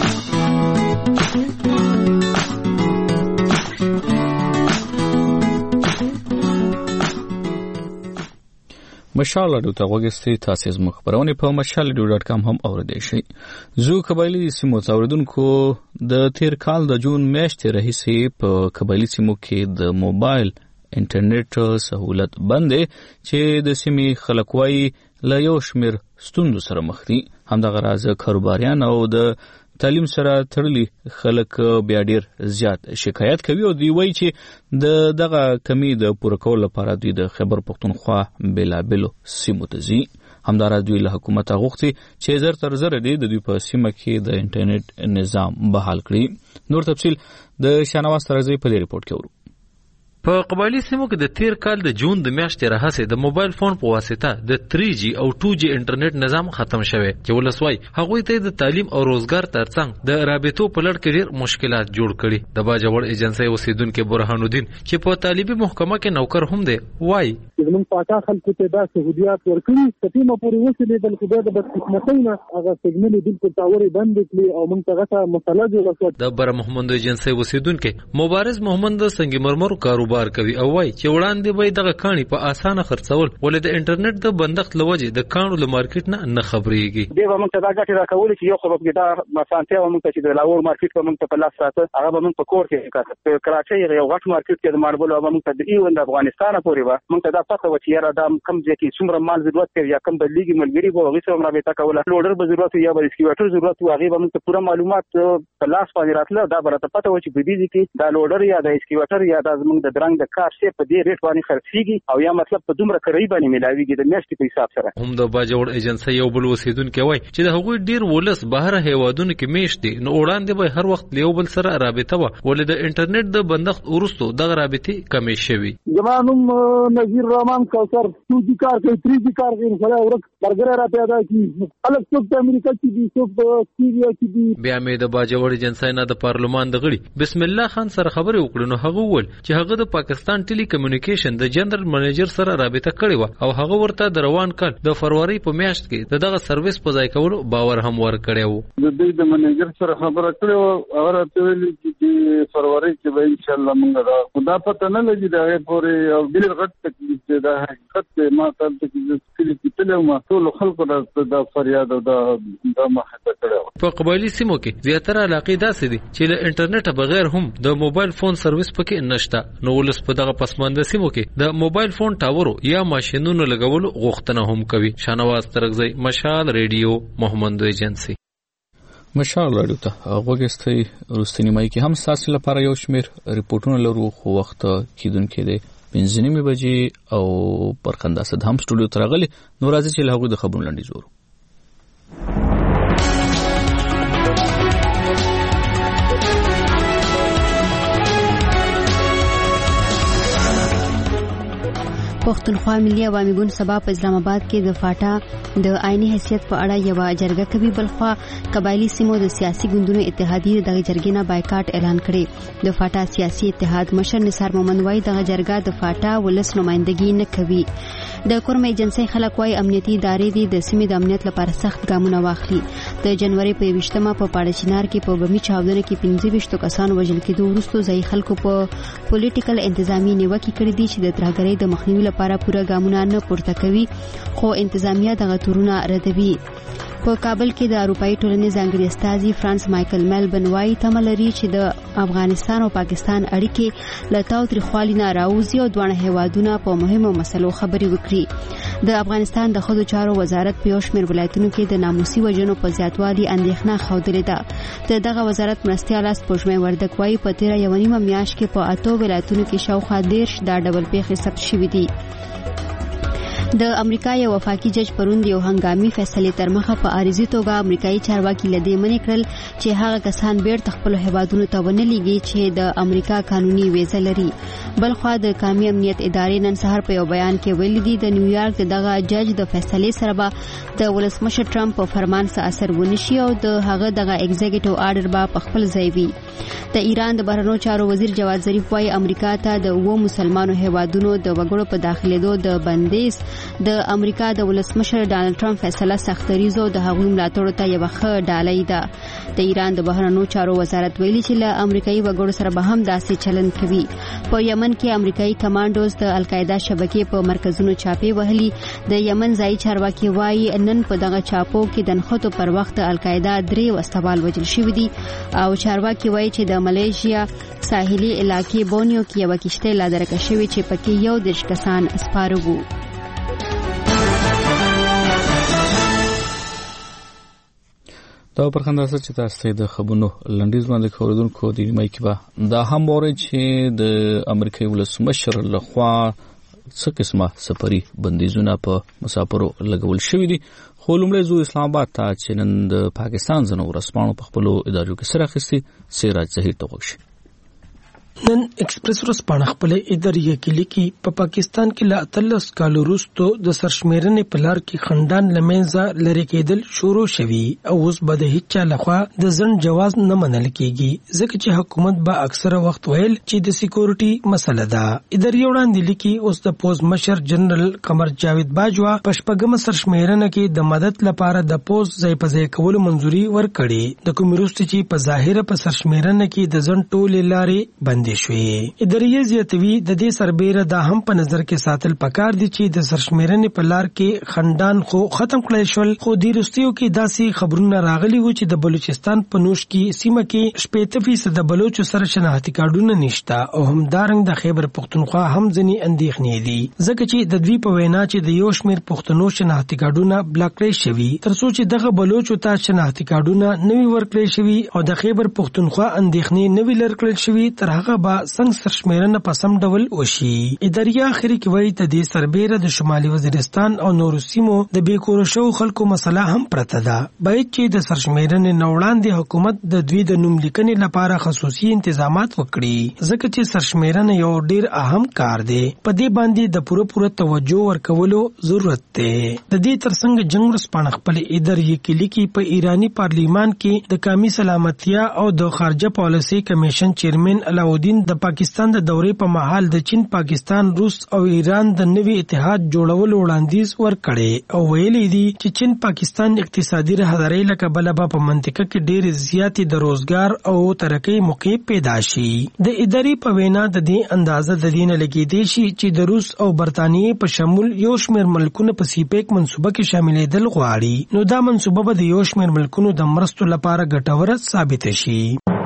مشال راډیو ته وګورئ. تاسو زموږ خبرونه په mashalradio.com هم اوریدئ شئ. زو قبایلی سیمو اوریدونکو د تیر کال د جون میاشتې راهیسې په قبایلی سیمو کې د موبایل انټرنیټ سہولت بندې چې د سیمې خلک وایي له یو شمیر ستونزو سره مخ دي. همدغه راز کاروباریان او د تعلیم سره تړلي خلک بیا ډیر زیات شکایت کوي او دوی وایي چې دغه کمی د پوره کولو لپاره دوی د خیبر پختونخوا بېلابېلو سیمو ته ځي. همداراز دوی له حکومته غوښتي چې زر تر زره د دوی په سیمه کې د انټرنیټ نظام بحال کړي. نور تفصیل د شانواز ترازی په دې رپورت کې ورو. په قبایلی سیمو کې د تیر کال د جون د میاشتې راهیسې د موبایل فون په واسطه د 3G او 2G انټرنیټ نظام ختم شوی چې ولسوي هغوی ته د تعلیم او روزګار ترڅنګ د رابطو په لړ کې ډېر مشکلات جوړ کړي. د باجوړ ایجنسی اوسیدونکو برهان الدین چې په طالبي محکمه کې نوکر هم دی وایي زموږ پاکا خلکو ته دا سہولیات ورکړي چې په پوری وسیله د خدای د بدقسمتۍ نه هغه سیګنل بالکل تاوري بند کړي او موږ ته غته مسله جوړه کړه. د بر محمد ایجنسی اوسیدونکو مبارز محمد سنگ مرمر کاروبار کوي او وایي چې وړاندې به دغه کاڼي په اسانه خرڅول ولې د انټرنیټ د بندښت لوجه د کاڼو له مارکیټ نه خبرېږي. دی به موږ ته دا ګټه راکول چې یو خو به دا مسانته موږ ته چې د لاور مارکیټ په موږ ته په لاس راته هغه به موږ په کور کې کاته کراچۍ یو غټ مارکیټ کې د ماربل او موږ ته د ایون د افغانستان پورې به موږ ته دا پته و چې یاره دا کم ځای کې څومره مال ضرورت کوي یا کم بدلیږي ملګری به هغه سره رابطه کوله لوډر به ضرورت یا به اسکیوټر ضرورت هغه به موږ ته پوره معلومات په لاس باندې راتله دا به راته پته و چې په دې کې دا لوډر یا د اسکیوټر یا د موږ د رنګ د کار شی په دې ریټ باندې خرڅيږي او یا مطلب په دومره کرای باندې ملاويږي د میاشتې په حساب سره. هم د باجوړ ایجنسی یو بل اوسیدونکو وایي چې د هغوی ډیر ولس بهر هیوادونو کې میشت دي، نو وړاندې به هر وخت یو بل سره رابطه و، ولې د انټرنیټ د بندښت وروسته دغه رابطې کمې شوي. زما نوم نذیر رحمان کوثر 2G کار کوي 3G کار کوي خو ورک برګر را پیدا کی الګ څوک د امریکا کې دي څوک د سیریا کې دي. بیا مې د باجوړ ایجنسی نه د پارلمان د غړي بسم الله خان سره خبرې وکړو، نو هغه وویل چې هغه د پاکستان ټیلی کمیونیکیشن د جنرال منیجر سره رابطه کړې و او هغه ورته د روان کال د فروری په میاشت کې دغه سرویس په ځای کولو باور هم ورکړی و. د دې د منیجر سره خبره کړې و او راته ویل چې فروری کې به ان شاء الله موږ دا خدا پته نه لګي دا پورې او ډیر غټ تکلیف دی دا حقیقت ما ته چې کلی کتل ما ټول خلکو د فریاد او د مخه کړو. په قبایلی سیمو کې زیاتره علاقې داسې دي چې له انټرنیټ بغیر هم د موبایل فون سرویس پکې نشته، نو ولس په دغه پسمانده سیمو کې د موبایل فون ټاورو یا ماشینونو لګولو غوښتنه هم کوي. شانواز ترغزی، مشال ریډیو، محمد ایجنسی. مشال راډیو ته غوږستئ. وروستنی مای کې هم تاسو لپاره یو شمېر ریپورتونه لرو، خو وخت کیدونکې دی 5:30 بجې او پرخنده صد هم سټوډیو ته راغلي، نو راځي چې له هغوی د خبرونو لنډیز وورو. پښتونخوا ملي عوامي ګوند سبا په اسلام آباد کې د فاټا د آئینی حیثیت په اړه یو جرګه کوي. بلخوا قبایلی سیمو د سیاسي ګوندونو اتحادیه دغه جرګې نه بایکاټ اعلان کړي. د فاټا سیاسي اتحاد مشر نثار مومند وایي دغه جرګه د فاټا ولس نمائندګي نه کوي. د کورم ایجنسی خلک وایي امنیتي ادارې د سیمې د امنیت لپاره سخت ګامونه واخلي. د جنوري په 20مه په پاړچینار کې په بمي چاودنه کې 25 کسان وژل کېدو وروسته ځای خلکو په پولیټیکل انتظامی نیوکه کړې دي چې د ترهګرۍ د مخنیوي لپاره پوره ګامونه نه پورته کوي، خو انتظامیه دغه تورونه ردوي. په کابل کې د اروپאי ټولنې ځانګړي استازي فرانس مایکل میلبن وایي تمه لري چې د افغانستان او پاکستان اړیکې له تاوتریخوالي نه راوځي او دواړه هیوادونه په مهمو مسلو خبرې وکړي. د افغانستان د ښځو چارو وزارت په یو شمېر ولایتونو کې د ناموسي وژنو په زیاتوالي اندېښنه ښودلې ده. د دغه وزارت مرستیال سپوږمۍ وردک وایي په تیره یوه نیمه میاشت کې په 8 ولایتونو کې شاوخوا 10 دا ډول پیښې ثبت شوي دي. د امریکا یو وفاقي جج پرون د یو هنګامي فیصلې تر مخه په عارضي توګه امریکایي چارواکي له دې منع کړل چې هغه کسان بیرته خپل هیوادونو ته ونه لیږي چې د امریکا قانوني ویزه لري. بلخوا د قومي امنیت ادارې نن سهار په یو بیان کې ویلي دي د نیویارک دغه جج د فیصلې سره به د ولسمشر ټرمپ په فرمان څخه اثر ونشي او د هغه دغه ایگزیکټیو آرډر به په خپل ځای وي. د ایران د بهرنیو چارو وزیر جواد ظریف وايي امریکا ته د 2 مسلمانو هیوادونو د وګړو په داخليدو د بندیز د امریکا د ولسمشر ډانلډ ټرمپ فیصله سختریزو د هغوی ملاتړو ته یو ښه ډالۍ ده. د ایران د بهرنیو چارو وزارت ویلي چې له امریکایي وګړو سره به هم داسې چلند کوي. په یمن کې امریکایي کمانډوز د القاعده شبکې په مرکزونو چاپې وهلي. د یمن ځایي چارواکي وایي نن په دغه چاپو کې د نښتو پر وخت القاعده 3 وسوال وژل شوي دي او چارواکي وایي چې د ملیشیا ساحلي علاقې بونیو کې یو کشته لا درکه شوی چې پکې یو 10 کسان سپاره وو. دا پرخنده چې تاسو د خبرونو لنډیز باندې خوردونکو د نیمه کې به دا هم وره چې د امریکایي ولسمشر لخوا څه قسمه سفري بندیزونه په مسافرو لګول شوی دي. خو لومړی زو اسلام آباد ته چې نن د پاکستان ځنو ورسپانو په خپل ادارو کې سره اخیستي سراج ظهیر ته وښي. نن ایکسپریس ورسپانه خپل ادارې کې لیکي په پاکستان کې لا 13 کال وروسته د سرشمیرنې په لار کې خندان لمنځه لری کېدل شروع شوي او اوس به د هیڅ لخوا د ځن جواز نه منل کېږي ځکه چې حکومت به اکثره وخت ویل چې د سکیورټي مسله ده. ادارې وړاندې لیکي اوس د پوز مشر جنرال قمر جاوید باجوا په شپږم سرشمیرنه کې د مدد لپاره د پوز ځای په ځای کولو منځوري ورکړي د کوم وروسته چې په ظاهره په سرشمیرنه کې د ځن ټولې لارې بندې شوې. ادارې زیاتوي د دې سربېره دا هم په نظر کې ساتل پکار دي چې د سرشمیرنې په لار کې خندان خو ختم کړل شول. خو د روسیو کې داسې خبرونه راغلي وو چې د بلوچستان په نوش کې سیمه کې 80% د بلوچو سره شناختی کارډونه نشته او هم دارنګ د خیبر پختونخوا هم ځنی اندېښنې دي ځکه چې د دوی په وینا چې د یو شمیر پښتنو شناختی کارډونه بلاک کړی شوی تر څو چې دغه بلوچو ته شناختی کارډونه نوي ورکړل شوی او د خیبر پختونخوا اندېښنې نوي لرکړل شوی تر هغه دغه به څنګه سرشمیرنه په سم ډول وشي. اداري اخري کې وایي ته د سربېره د شمالي وزیرستان او نورو سیمو د بیکور شو خلکو مسله هم پرته ده. باید چې د سرشمیرنې نه وړاندې حکومت د دوی د نوم لیکنې لپاره خصوصي انتظامات وکړي، ځکه چې سرشمیرنه یو ډیر اهم کار دی. په دې باندې د پوره توجه ورکولو ضرورت دی. د دې ترڅنګ جنگ ورځپاڼه خپل اداري کې لیکي په ایرانی پارلیمان کې د قومي سلامتیا او د خارجه پالیسي کمیشن چیرمن علاؤالدین د پاکستان د دورې په مهال د چین، پاکستان، روس او ایران د نوي اتحاد جوړولو وړاندیز ورکړي او ویلي دي چې چین پاکستان اقتصادي راهداري لکه بلبا په منطقه کې ډېر زیاتې د روزګار او ترقۍ موقع پیدا شي. د اداري په وینا د دې اندازه د دین لګیدي شي چې د روس او برتانیې په شمول یو شمېر ملکونه په سیپیک منصوبه کې شاملېدل غواړي، نو دا منصوبه به د یو شمېر ملکونو د مرستو لپاره ګټوره ثابت شي.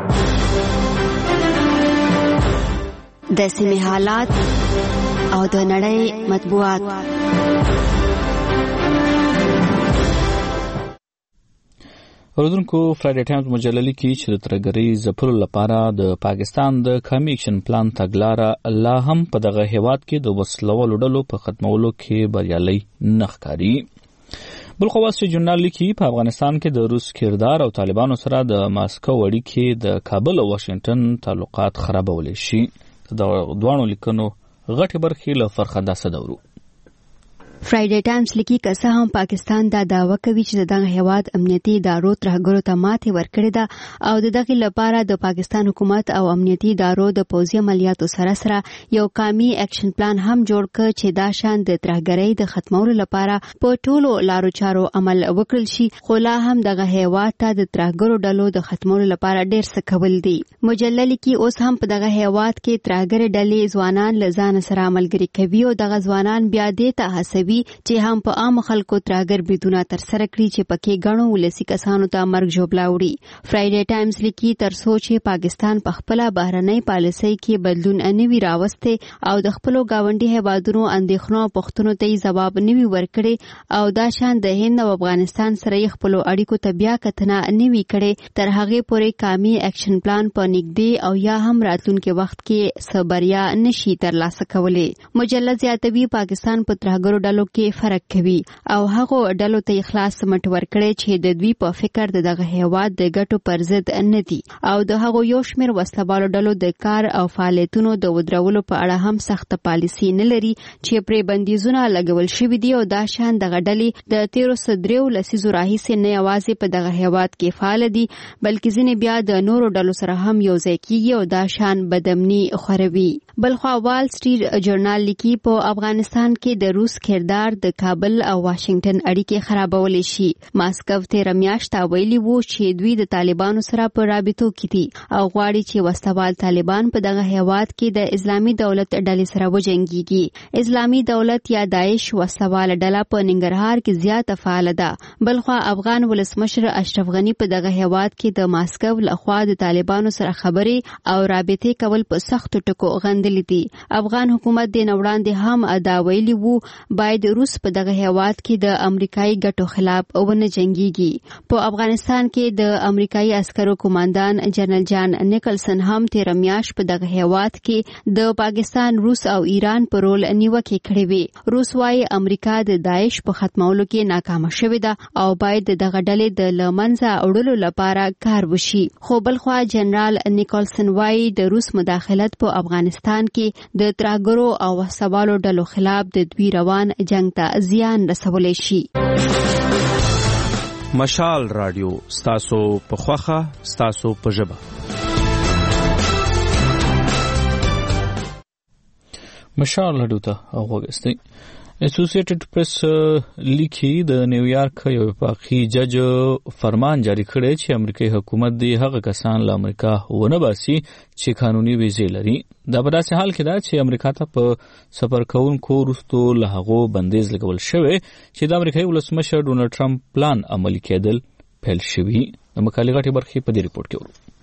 د سیمې حالات او د نړۍ مطبوعات. اوریدونکو، فرایډے ټایمز مجله لیکي چې د ترهګرۍ ځپلو لپاره د پاکستان د قومي اکشن پلان تګلاره لا هم په دغه هیواد کې د وسلوالو ډلو په ختمولو کې بریالۍ نه ښکاري. بلخو واسټ جورنال لیکي په افغانستان کې د روس کردار او طالبانو سره د ماسکو اړیکې د کابل او واشنگټن تعلقات خرابولی شي. د دوانو لیکنو غټي برخې له فرخنده صدورو. فرایډے ټایمز لیکي که څه هم پاکستان دا دعوه کوي چې د دغه هیواد امنیتي ادارو ترهګرو ته ماتې ورکړې ده او د دغې لپاره د پاکستان حکومت او امنیتي ادارو د پوځي عملیاتو سره سره یو قومي اکشن پلان هم جوړ کړ چې دا شان د ترهګرۍ د ختمولو لپاره په ټولو لارو چارو عمل وکړل شي، خو لا هم دغه هیواد ته د ترهګرو ډلو د ختمولو لپاره ډېر څه کول دي. مجله لیکي اوس هم په دغه هیواد کې ترهګرې ډلې ځوانان له ځان سره ملګري کوي او دغه ځوانان بیا دې ته هڅوي چې هم په عام خلکو ترهګر بریدونه ترسره کړي چې پکې ګڼو ولسي کسانو ته مرګ ژوبلا وړي. فرایډے ټایمز لیکي تر څو چې پاکستان په خپله بهرنۍ پالیسۍ کې بدلون نه وي راوستی او د خپلو ګاونډي هیوادونو اندېښنو او پوښتنو ته یې ځواب نه وي ورکړی او دا شان د هند او افغانستان سره یې خپلو اړیکو ته بیا کتنه نه وي کړې، تر هغې پورې قومي اکشن پلان په نږدې او یا هم راتلونکي وخت کې څه بریا نشي ترلاسه کولی. مجله زیاتوي پاکستان په ترهګرو ډلو کې فرق کوي او هغه ډلو ته اخلاص سمټ ورکړي چې د دوی په فکر دغه هیواد د ګټو پر ضد نه دي او د هغه یو شمېر وسلوالو ډلو د کار او فعالیتونو د ودرولو په اړه هم سخت پالیسي نه لري چې پرې بندیزونه لګول شوي دي او دا شان دغه ډلې د 13 لسیزو راهیسې نه یوازې په دغه هیواد کې فعال دي بلکې ځینې بیا د نورو ډلو سره هم یوځای کیږي او دا شان بدامني خوروي. بلخوا وال سټریټ جورنال لیکي په افغانستان کې د روس کردار د کابل او واشنگټن اړیکې خرابولی شي. ماسکو تېره میاشت ویلي وو چې دوی د طالبانو سره په رابطو کې دي او غواړي چې وسوال طالبان په دغه هیواد کې د اسلامي دولت ډلې سره وجنګيږي. اسلامي دولت یا داعش وسوال ډله په ننګرهار کې زیاته فعال ده. بلخوا افغان ولسمشر اشرف غنی په دغه هیواد کې د ماسکو لخوا د طالبانو سره خبرې او رابطې کول په سختو ټکو غندلي دي. افغان حکومت د وړاندې هم ادا ویلي وو باید روس په دغه هیواد کې د امریکایي ګټو خلاف ونه جنګيږي. په افغانستان کې د امریکایي عسکرو قوماندان جنرال جان نیکلسن هم تیر میاشت په دغه هیواد کې د پاکستان، روس او ایران په رول نیوکه کړې وي. روس وايي امریکا د داعش په ختمولو کې ناکامه شوې ده او باید دغه ډلې د لمنځه وړلو لپاره کار وشي. خو بلخوا جنرال نیکلسن وايي د روس مداخلت په افغانستان کې د ترهګرو او وسوالو ډلو خلاف د دوی روان جنگ ته زیان رسولی شي. مشال رادیو ستاسو په خوخه ستاسو په ژبه. مشال رادیو ته وګورئ. اسوسییټډ پریس لیکي د نیویارک یو وفاقي جج فرمان جاری کړی چې امریکایي حکومت د هغه کسان له امریکا ونه باسي چې قانوني ویزې لري. دا په داسې حال کې ده چې امریکا ته په سفر کوونکو وروستو له هغو بندیز لګول شوی چې د امریکایي ولسمشر ډونالډ ټرمپ پلان عملي کېدل پیل شوي. د مقالې غټې برخې په دې ریپورټ کې ورو.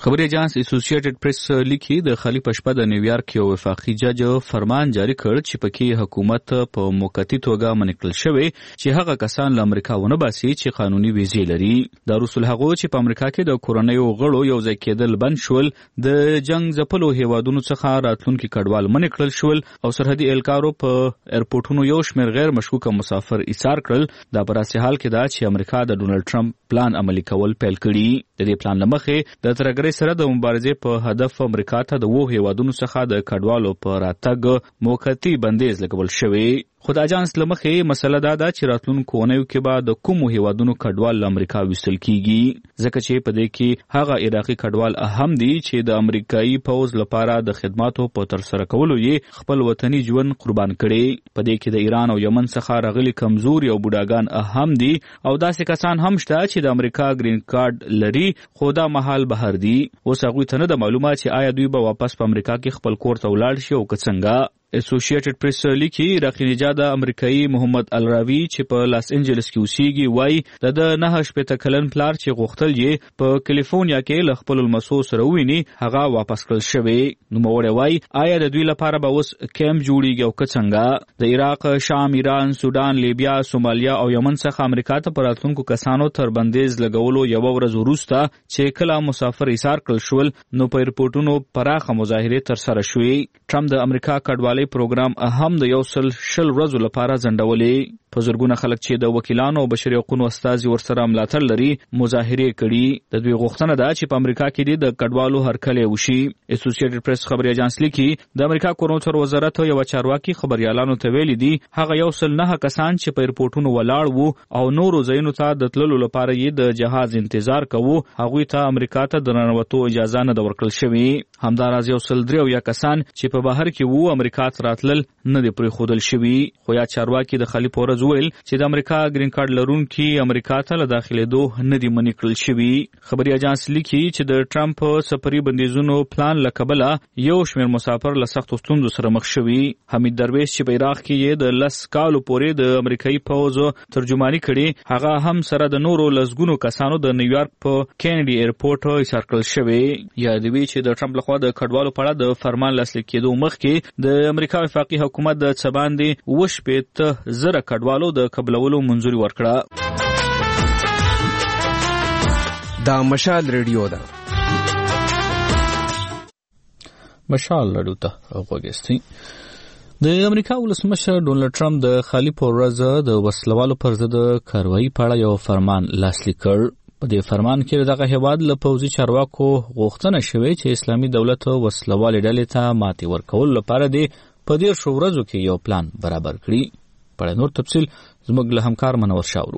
خبري اژانس اسوسییټډ پریس لیکي د خالی پشپه د نیویارک یو وفاقي جج فرمان جاری کړ چې پکې حکومت په موقتی توګه منکل شوی چې هغه کسان له امریکا ونه باسي چې قانوني ویزې لري. د رسول هغه چې په امریکا کې د کورونیو غړو یو ځای کېدل بند شول، د جنگ ځپلو هیوادونو څخه راتلونکي کډوال منکل شول او سرحدي اهلکارو په ایرپورټونو یو شمېر غیر مشکوکه مسافر ایثار کړل. دا په داسې حال کې ده چې امریکا د ډونلډ ټرمپ پلان عملي کول پیل کړي. د دې پلان لمخې د ترګرې سره د مبارزې په هدف امریکا ته د وو هیوادونو څخه د کډوالو په راتګ موقتی بندیز لګول شوی. خو د اجانس لمخې مسله دا ده چې راتلونکو اونیو کې به د کومو هیوادونو کډوال له امریکا ویستل کیږي، ځکه چې په دې کې هغه عراقي کډوال اهم دي چې د امریکایي پوځ لپاره د خدماتو په ترسره کولو یې خپل وطني ژوند قربان کړي. په دې کې د ایران او یمن څخه راغلي کمزوري او بوډاګان اهم دي او داسې کسان هم شته چې د امریکا گرین کارت لري خو دا مهال بهر دي. اوس هغوی ته نه د معلومه چې آیا دوی به واپس په امریکا کې خپل کور ته ولاړ شي او که څنګه. اسوسییټډ پریس لیکي عراقي نژاد امریکایي محمد الراوی چې په لاس انجلس کې اوسېږي وایي د 9 کلن پلار چې غوښتل یې په کالیفورنیا کې له خپل لمسو سره وویني هغه واپس کړل شوی. نوموړی وایي آیا د دوی لپاره به اوس کیمپ جوړیږي او که څنګه. د عراق، شام، ایران، سودان، لیبیا، سومالیا او یمن څخه امریکا ته په راتلونکو کسانو تر بندیز لګولو یوه ورځ وروسته چې کله مسافر ایثار کړل شول نو په ایرپورټونو پراخه مظاهرې ترسره شوې. ټرمپ د امریکا کډوالۍ پروګرام هم د 100 ورځو لپاره ځنډولې. په زرګونه خلک چې د وکیلانو او بشري حقوقو استازي ورسره ملاتړ لري مظاهرې کړي. د دوی غوښتنه ده چې په امریکا کې د کډوالو هرکلی وشي. اسوسییټډ پریس خبري اژانس لیکي د امریکا کورونتر وزارت یو چارواکي خبريالانو ته ویلي دي هغه 109 کسان چې په ایرپورټونو ولاړ وو او نورو ځایونو ته د تللو لپاره یې د جهاز انتظار کوو هغوی ته امریکا ته د ننوتو اجازه نه ورکړل شوې. همداراز 103 کسان چې په بهر کې وو امریکا ته راتلل نه دی پرېښودل شوي. خو یا چارواکي د خلیفه ورځ ویل چې د امریکا گرین کارت لرونکي امریکا ته له داخلېدو نه دي منع کړل شوي. خبري اژانس لیکي چې د ټرمپ سفري بندیزونو پلان له کبله یو شمېر مسافر له سختو ستونزو سره مخ شوي. حمید درویش چې په عراق کې یې د 10 کالو پورې د امریکایي پوځ ترجماني کړي هغه هم سره د نورو لسګونو کسانو د نیویارک په کینیډي ایرپورټ ایثار کړل شوی. یادوي چې د ټرمپ لخوا د کډوالو په اړه د فرمان لاسلیک کېدو مخکې د امریکا وفاقي حکومت د څه باندې 2.0 کډوالو د قبلولو منظوري ورکړه. دا مشال ریډیو ده. مشال ریډیو ته وګورئ. د امریکا ولسمشر ډونلډ ټرمپ د خالی په ورځ د وسلوالو پر ضد کاروایی په اړه یو فرمان لاسلیک کړ. په دې فرمان کې دغه هیواد له پوځي چارواکو غوښتنه شوې چې اسلامي دولت وسلوالې ډلې ته ماتې ورکول لپاره د په 10 ورځو کې یو پلان برابر کړي. په نور تفصیل زموږ له همکار منور شاورو.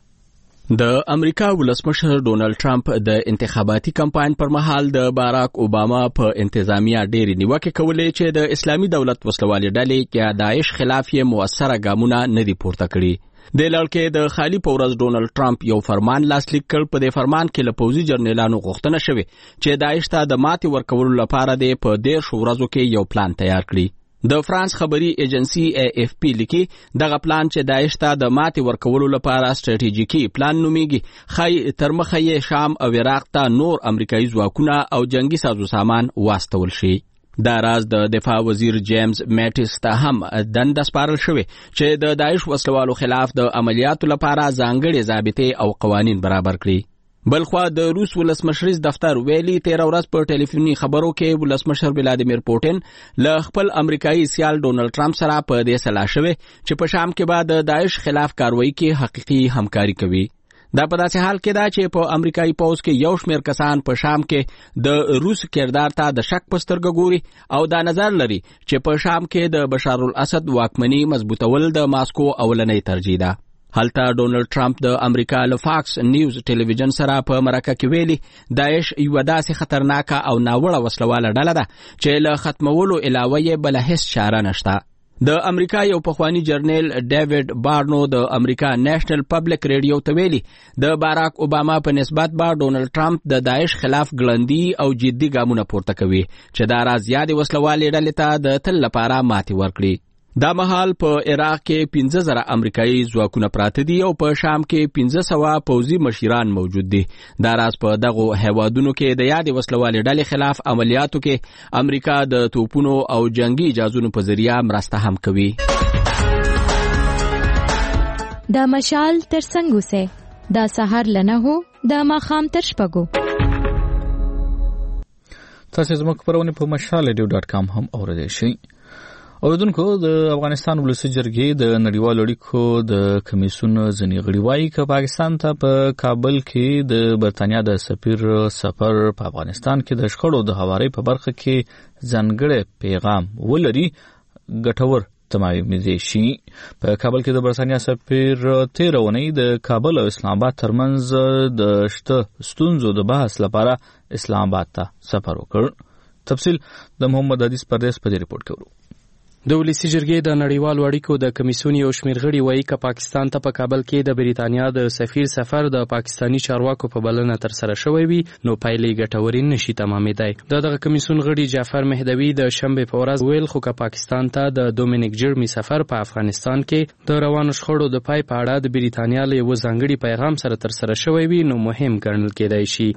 د امریکا ولسمشر ډونلډ ټرمپ د انتخاباتي کمپاین پر مهال د باراک اوباما په انتظامیه ډېرې نیوکې کولې چې د اسلامي دولت وسلوالې ډلې یا داعش خلاف یې مؤثره ګامونه نه دي پورته کړي. د لړکې د خالی په ورځ ډونلډ ټرمپ یو فرمان لاسلیک کړ. په دې فرمان کې له پوځي جرنیلانو غوښتنه شوې چې داعش ته د ماتې ورکولو لپاره د په 10 ورځو کې یو پلان تیار کړي. د فرانس خبري ایجنسی AFP لیکي دغه پلان چې داعش ته د ماتې ورکولو لپاره ستراتیژیکي پلان نومیږي خای تر مخه یې شام او عراق ته نور امریکایي ځواکونه او جنگي سازو سامان واستول شي. دا راز د دفاع وزیر جیمز میټیس ته هم دنده سپارل شوې چې د داعش وسلوالو خلاف د عملیاتو لپاره ځانګړي ضابطې او قوانین برابر کړي. بلخوا د روس ولسمشریز دفتر ویلي 13 ورځ په ټلیفوني خبرو کې ولسمشر ولادیمیر پوټین له خپل امریکایي سیال ډونلډ ټرمپ سره په دې سلا شوی چې په شام کې به د داعش خلاف کاروایی کې حقيقي همکاري کوي. دا په داسې حال کې ده چې په امریکایي پوځ کې یو شمېر کسان په شام کې د روس کردار ته د شک په سترګه ګوري او دا نظر لري چې په شام کې د بشار الاسد واکمني مضبوطول د ماسکو اولنۍ ترجیح ده. هلته ډونلډ ټرمپ د امریکا له فاکس نیوز ټلویزیون سره په مرکه کې ویلي داعش یو داسې خطرناکه او ناوړه وسلواله ډله ده چې له ختمولو علاوه یې بل هیڅ چاره نشته. د امریکا یو پخوانی جرنیل ډیوډ بارنو د امریکا نېشنل پبلک ریډیو ته ویلي د باراک اوباما په نسبت به ډونلډ ټرمپ د داعش خلاف ګړندي او جدي ګامونه پورته کوي چې دا راز زیاتې وسلوالې ډلې ته د تل لپاره ماتې ورکړي. دا مهال په عراق کې 15000 امریکایي ځواکونه پراته دي او په شام کې 1500 پوځي مشیران موجود دي. دا راز په دغه هیوادونو کې د یادې وسلوالې ډلې خلاف عملیاتو کې امریکا د توپونو او جنگي جهازونو په ذریعہ مرسته هم کوي. دا مشال تر څنګ وسه دا سحر لنه هو دا ماخام تر شپږو. تاسو زموږ خبرونه په mashal.com هم اوریدئ شئ. اوریدونکو د افغانستان ولسی جرګې د نړیوالو اړیکو د کمیسیون ځینې غړي وایي چې پاکستان ته په کابل کې د برتانیا د سفیر سفر په افغانستان کې د شخړو د هواري په برخه کې ځانګړی پیغام ولري ګټور تمایل شي. په کابل کې د برتانیا سفیر 13 اونۍ د کابل او اسلام آباد ترمنځ د شته ستونزو د بحث لپاره اسلام آباد ته سفر وکړ. تفصیل د محمد حدیث پردیس په ریپورت کې ورو. د ولسی جرګې د نړیوالو اړیکو د کمیسیون یو شمېر غړي وایي چې پاکستان ته په کابل کې د بریتانیا د سفیر سفر د پاکستانی چارواکو په بلنه تر سره شوی وي نو پایلې ګټورې نشي تمامېدای. دغه کمیسیون غړي جعفر مهدوی د شنبه په ورځ ویل خو که پاکستان ته د دومینیک جرمی سفر په افغانستان کې د روانو شخړو د پای په اړه د بریتانیا له یو ځانګړي پیغام سره تر سره شوی وي نو مهم ګڼل کېدای شي.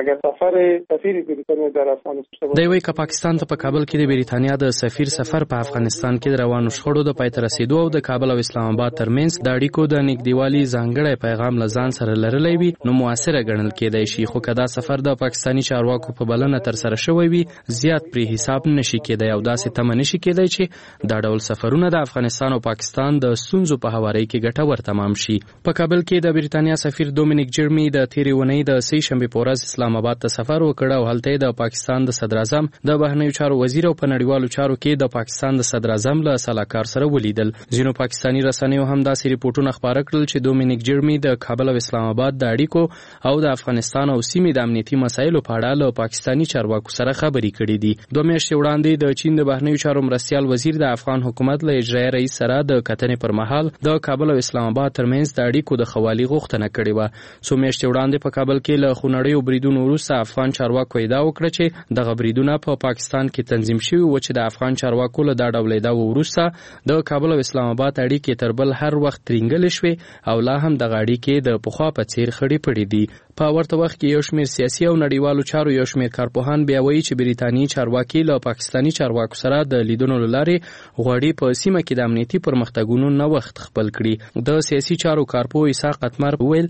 دی وایي که پاکستان ته په کابل کې د بریتانیا د سفیر سفر په افغانستان کې د روانو شخړو د پای ته رسیدو او د کابل او اسلام آباد ترمنځ د اړیکو د نږدېوالي ځانګړی پیغام له ځان سره لرلی وي نو موثره ګڼل کېدای شي. خو که دا سفر د پاکستانی چارواکو په بلنه تر سره شوی وي زیات پرې حساب نشي کېدای او داسې تمه نشي کېدای چې دا ډول سفرونه د افغانستان او پاکستان د ستونزو په هواري کې ګټور تمام شي. په کابل کې د بریتانیا سفیر دومینیک جرمی د تیرې اونۍ د سې شنبې په ورځ اسلام آباد ته سفر وکړ او هلته د پاکستان د صدر اعظم د بهرنیو چارو وزیر او په نړیوالو چارو کې د پاکستان د صدر اعظم له سلاکار سره ولیدل. ځینو پاکستانی رسنیو هم داسې ریپورتونه خپاره کړل چې دومینیک جرمی د کابل او اسلام آباد د اړیکو او د افغانستان او سیمې د امنیتي مسایلو په اړه له پاکستانی چارواکو سره خبرې کړې دي. 2 میاشتې وړاندې د چین د بهرنیو چارو مرستیال وزیر د افغان حکومت له اجرایي رئیس سره د کتنې پر مهال د کابل او اسلام آباد ترمنځ د اړیکو د خوالي غوښتنه کړې و. 2 میاشتې وړاندې په کابل کې له خونړیو بریدونو وروسته افغان چارواکو ادعا وکړه چې دغه بریدونه په پاکستان کې تنظیم شوي و چې د افغان چارواکو له دا ډول ادعاو وروسته د کابل او اسلام آباد اړیکې تر بل هر وخت ترینګلې شوې او لا هم دغه اړیکې د پخوا په څیر خړې پړې دي. په ورته وخت کې یو شمېر سیاسي او نړیوالو چارو یو شمېر کارپوهان بیا وایي چې بریتانیایی چارواکي له پاکستانی چارواکو سره د لیدنو له لارې غواړي په سیمه کې د امنیتي پرمختګونو نوښت خپل کړي. د سیاسي چارو کارپوه اسحاق قطمر وویل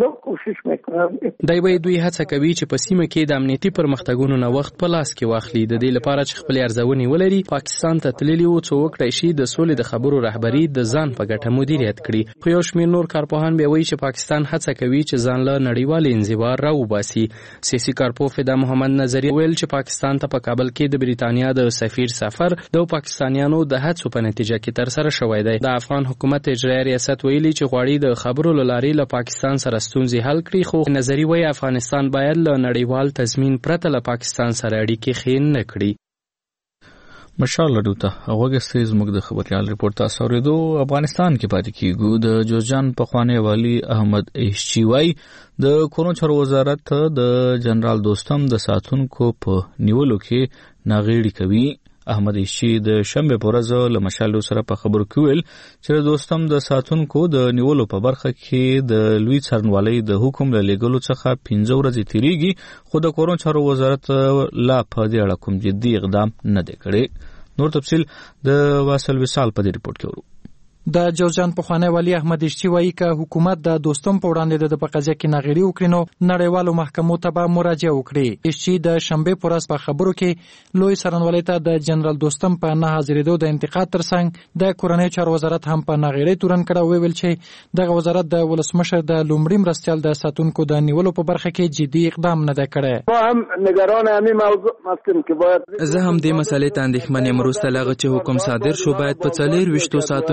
دی وایي دوی هڅه کوي چې په سیمه کې د امنیتي پرمختګونو نوښت په لاس کې واخلي د دې لپاره چې خپل ارزونې ولري پاکستان ته تللی و څو وکړای شي د سولې د خبرو رهبري د ځان په ګټه مدیریت کړي. خو یو شمېر نور کارپوهان بیا وایي چې پاکستان هڅه کوي چې ځان له نړیوال انزوا راوباسي. سیاسي کارپوه فدا محمد نظري ویل چې پاکستان ته په کابل کې د بریتانیا د سفیر سفر د پاکستانیانو د هڅو په نتیجه کې تر سره شوی دی. د افغان حکومت اجرایي ریاست ویلي چې غواړي د خبرو له لارې له پاکستان سره ستونزې حل کړي. خو نظری وایي افغانستان باید له نړیوال تضمین پرته له پاکستان سره اړیکې ښې نه کړي. ماشاءالله دوته هغه زموږ د خبريال ریپورت تاسو اوریدو. افغانستان کې پاتې کیږو د جوزجان پخوانی والی احمد ایشچی وای د کورونو چارو وزارت د جنرال دوستم د ساتونکو په نیولو کې ناغېړي کوي. احمد ایشچی د شنبه په ورځ له مشال سره په خبرو کې ویل چې دوستم د ساتونکو د نیولو په برخه کې د لوی څارنوالۍ د حکم له لګولو څخه 15 ورځې تیریږي خو د کورونو چارو وزارت لا په دې اړه کوم جدي اقدام نه دی کړی. نور تفصیل د واصل وصال په دې ریپورت کې ورو. د جوزجان پخوانی والی احمد ایشچی وایي که حکومت د دوستم په وړاندې د قضیه کې ناغېړي وکړي نو نړیوالو محکمو ته به مراجعه وکړي. ایشچی د شنبه په ورځ په خبرو کې لوی څارنوالۍ ته د جنرال دوستم په نه حاضرېدو د انتقاد ترڅنګ د کورنۍ چارو وزارت هم په ناغېړۍ تورن کړه. ویل چې دغه وزارت د ولسمشر د لومړي مرستیال د ساتونکو د نیولو په برخه کې جدي اقدام نه دی کړی. ما هم نگران همین موضوع هستم که باید زه هم دې مسلې ته اندېښمن یم. وروسته له هغه چې حکم صادر شو باید په 24 ساعتونو کې د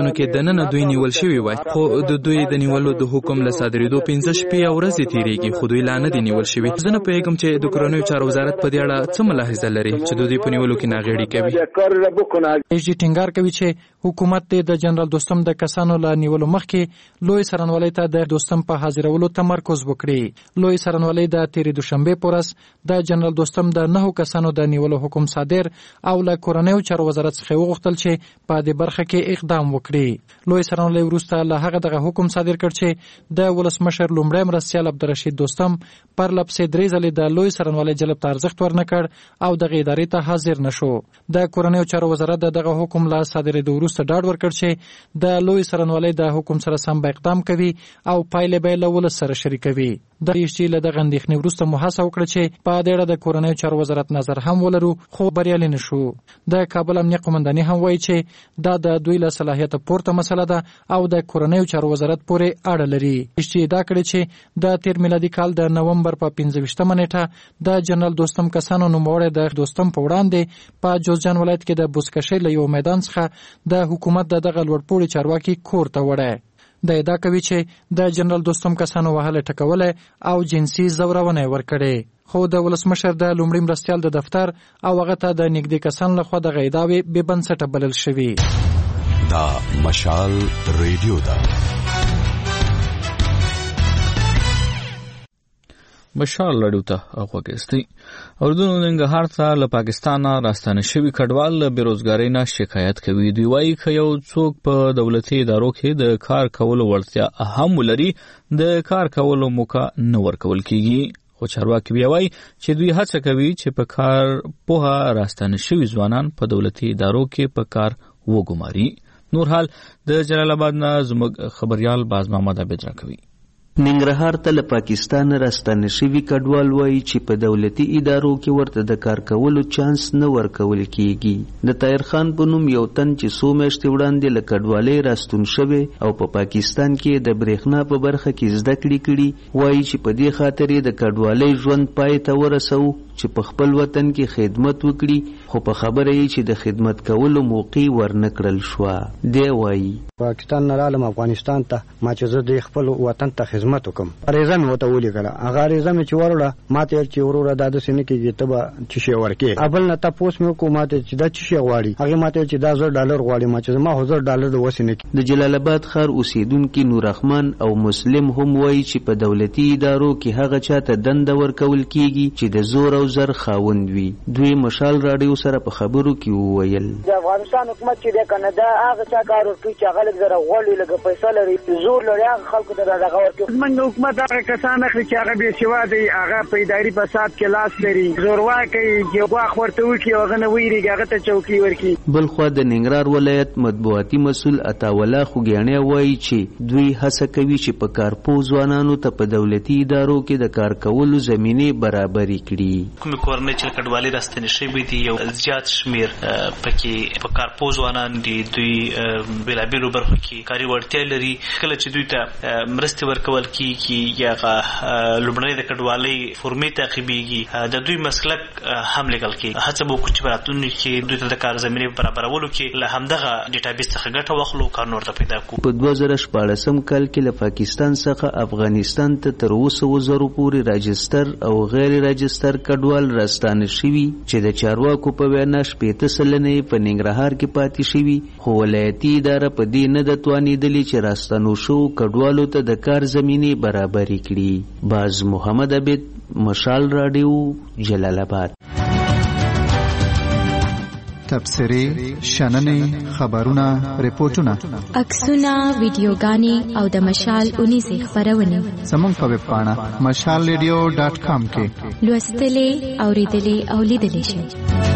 دننه دوی نیول شوی وای، خو د دوی د نیولو د حکم له صادریدو 15 شپې او ورځې تیریږي، خو دوی لا نه دي نیول شوی. زه نه پوهیږم چې د کورنیو چارو وزارت په دې اړه څه ملاحظه لري چې دوی په نیولو کې ناغېړي کوي. ایچ ډي ټینګار کوي چې حکومت د جنرال دوستم د کسانو له نیولو مخکې لوی څارنوالۍ ته د دوستم په حاضرولو تمرکز وکړي. لوی څارنوالۍ د تیرې دوشنبه په ورځ د جنرال دوستم د 9 کسانو د نیولو حکم صادر او له کورنیو چارو وزارت څخه وغوښتل چې په دې برخه کې اقدام وکړي. لوی څارنوالۍ وروسته له هغه دغه حکم صادر کړ چې د ولسمشر لومړی مرستیال عبدالرشید دوستم پر لپسې 3 ځلې د لوی څارنوالۍ جلب ته ارزښت ورنکړ او دغه ادارې ته حاضر نشو. د کورنیو چارو وزارت دغه حکم له صادرېدو وروسته ډاډ ورکړ چې د لوی څارنوالۍ د حکم سره سم اقدام کوي او پایلې به له ولس سره شریکوي. د ایشي له دغه اندېښنې وروسته مو هڅه وکړه چې په دې اړه د کورنیو چارو وزارت نظر هم ولرو، خو بریالي نشو. د کابل امنیه قومنداني هم وایي چې دا د دوی له صلاحیته پورته مسله ده او د کورنیو چارو وزارت پورې اړه لري. ایشي دا کړی چې د تیر میلادي کال د نومبر په 15مه نیټه د جنرال دوستم کسانو نوموړی د دوستم په وړاندې په جوزجان ولایت کې د بوسکشۍ له یو میدان څخه د حکومت دغه لوړپوړي چارواکي کور ته وړی. د ادعا کوي چې د جنرال دوستم کسانو وهله ټکوله او جنسي زورونه ورکړي، خو د ولسمشر د لومړي مرستیال د دفتر او هغه ته د نږدې کسانو لخوا د غیداوي بې بنسټه بلل شوی. دا مشال ریډیو دا مشال لړیو ته غوږیستی. اردن ننګرهار ته له پاکستانه راستانه شوي کډوال له بیروزګارۍ نه شکایت کوي. دوی وایي که یو څوک په دولتي ادارو کې د کار کولو وړتیا هم ولري، د کار کولو موقع نه ورکول کیږي. خو چارواکي بیا وایي چې دوی هڅه کوي چې په کار پوهه راستانه شوي ځوانان په دولتي ادارو کې په کار وګماري. نور حال د جلال آباد نه زموږ خبريال باز محمد عبد راکوي. ننګرهار ته له پاکستان راستانه شوي کډوال وایي چې په دولتي ادارو کې ورته د کار کولو چانس نه ورکول کیږي. د طاهر خان په نوم یو تن چې څو میاشتې وړاندې له کډوالۍ راستون شوی او په پاکستان کې د برېښنا په برخه کې زده کړې کړي، وایي چې په دې خاطر یې د کډوالۍ ژوند پای ته ورسوه چې په خپل وطن کې خدمت وکړي، خو په خبره یې چې د خدمت کولو موقع ورنکړل شوه. دی وایي پاکستان نه رالم افغانستان ته، ما چې زه د خپل وطن ته خدمت وکم، اریزه مې وته ولیکله. هغه اریزه مې چې وروړه ماته چې وروره دا داسې نه کېږي ته به څه شی ورکې. اول نه تاسو مې وکړو ماته چې دا څه شی غواړي، هغه ماته چې دا $100 غواړي، ما چې ما $1000 د وسې نه. د جلال آباد ښار اوسیدونکي نور رحمان او مسلم هم وایي چې په دولتي ادارو کې هغه چاته دنده ورکول کیږي چې د زور او زر خاوند وي. دوی مشال راډیو سره په خبرو کې وویل د افغانستان حکومت چې د کناډا هغه چا کار ورکوي چې هغه لږ زره غوړي لږ پیسې لري، زور لري، هغه خلکو ته دغه ورکوي. من حکومت هغه کسان اخلي چې هغه بې سواده دي، هغه په اداري فساد کې لاس لري، زورواکي چې غواخ ورته وکړي او هغه نه ویریږي، هغه ته چوکۍ ورکړي. بلخوا د ننګرهار ولایت مطبوعاتي مسؤل عطاوالله خوږیاڼی وایي چې دوی هڅه کوي چې په کارپوه ځوانانو ته په دولتي ادارو کې د کار کولو زمینې برابرې کړي. کومې کورنۍ چې کډوالۍ راستنې شوي دي یو زیات شمیر پکې په کارپوه ځوانان دي، دوی بېلابېلو برخو کې کاري وړتیا لري. کله چې دوی ته مرستې ورکول کیږي یا لومړنۍ د کډوالۍ فورمې تعقیبېږي، د دوی مسلک هم لیکل کیږي. هڅه به وکړو چې په راتلونکي کې دوی ته د کار زمینې برابرولو کې له همدغه ډیټابیس څخه ګټه واخلو، کارونه ورته پیدا کړو. په 2014 کال کې له پاکستان څخه افغانستان ته تر 200,000 پورې راجستر او غیر راجستر کډوال راستانه شوي چې د چارواکو په وینا 80% سلنه په ننګرهار کې پاتې شوي، خو ولایتي اداره په دې نه د توانېدلې چې راستانو شو کډوالو ته د کار زمینې برابرې کړي. باز محمد عبد، مشال راډیو، جلال آباد. تبصرې، شننې، خبرونه، ریپورتونه، عکسونه، ویډیوګانې او د مشال 19 خبرونه زموږ په ویب پاڼه mashalradio.com کې لوستلې، اوریدلې او لیدلې شئ.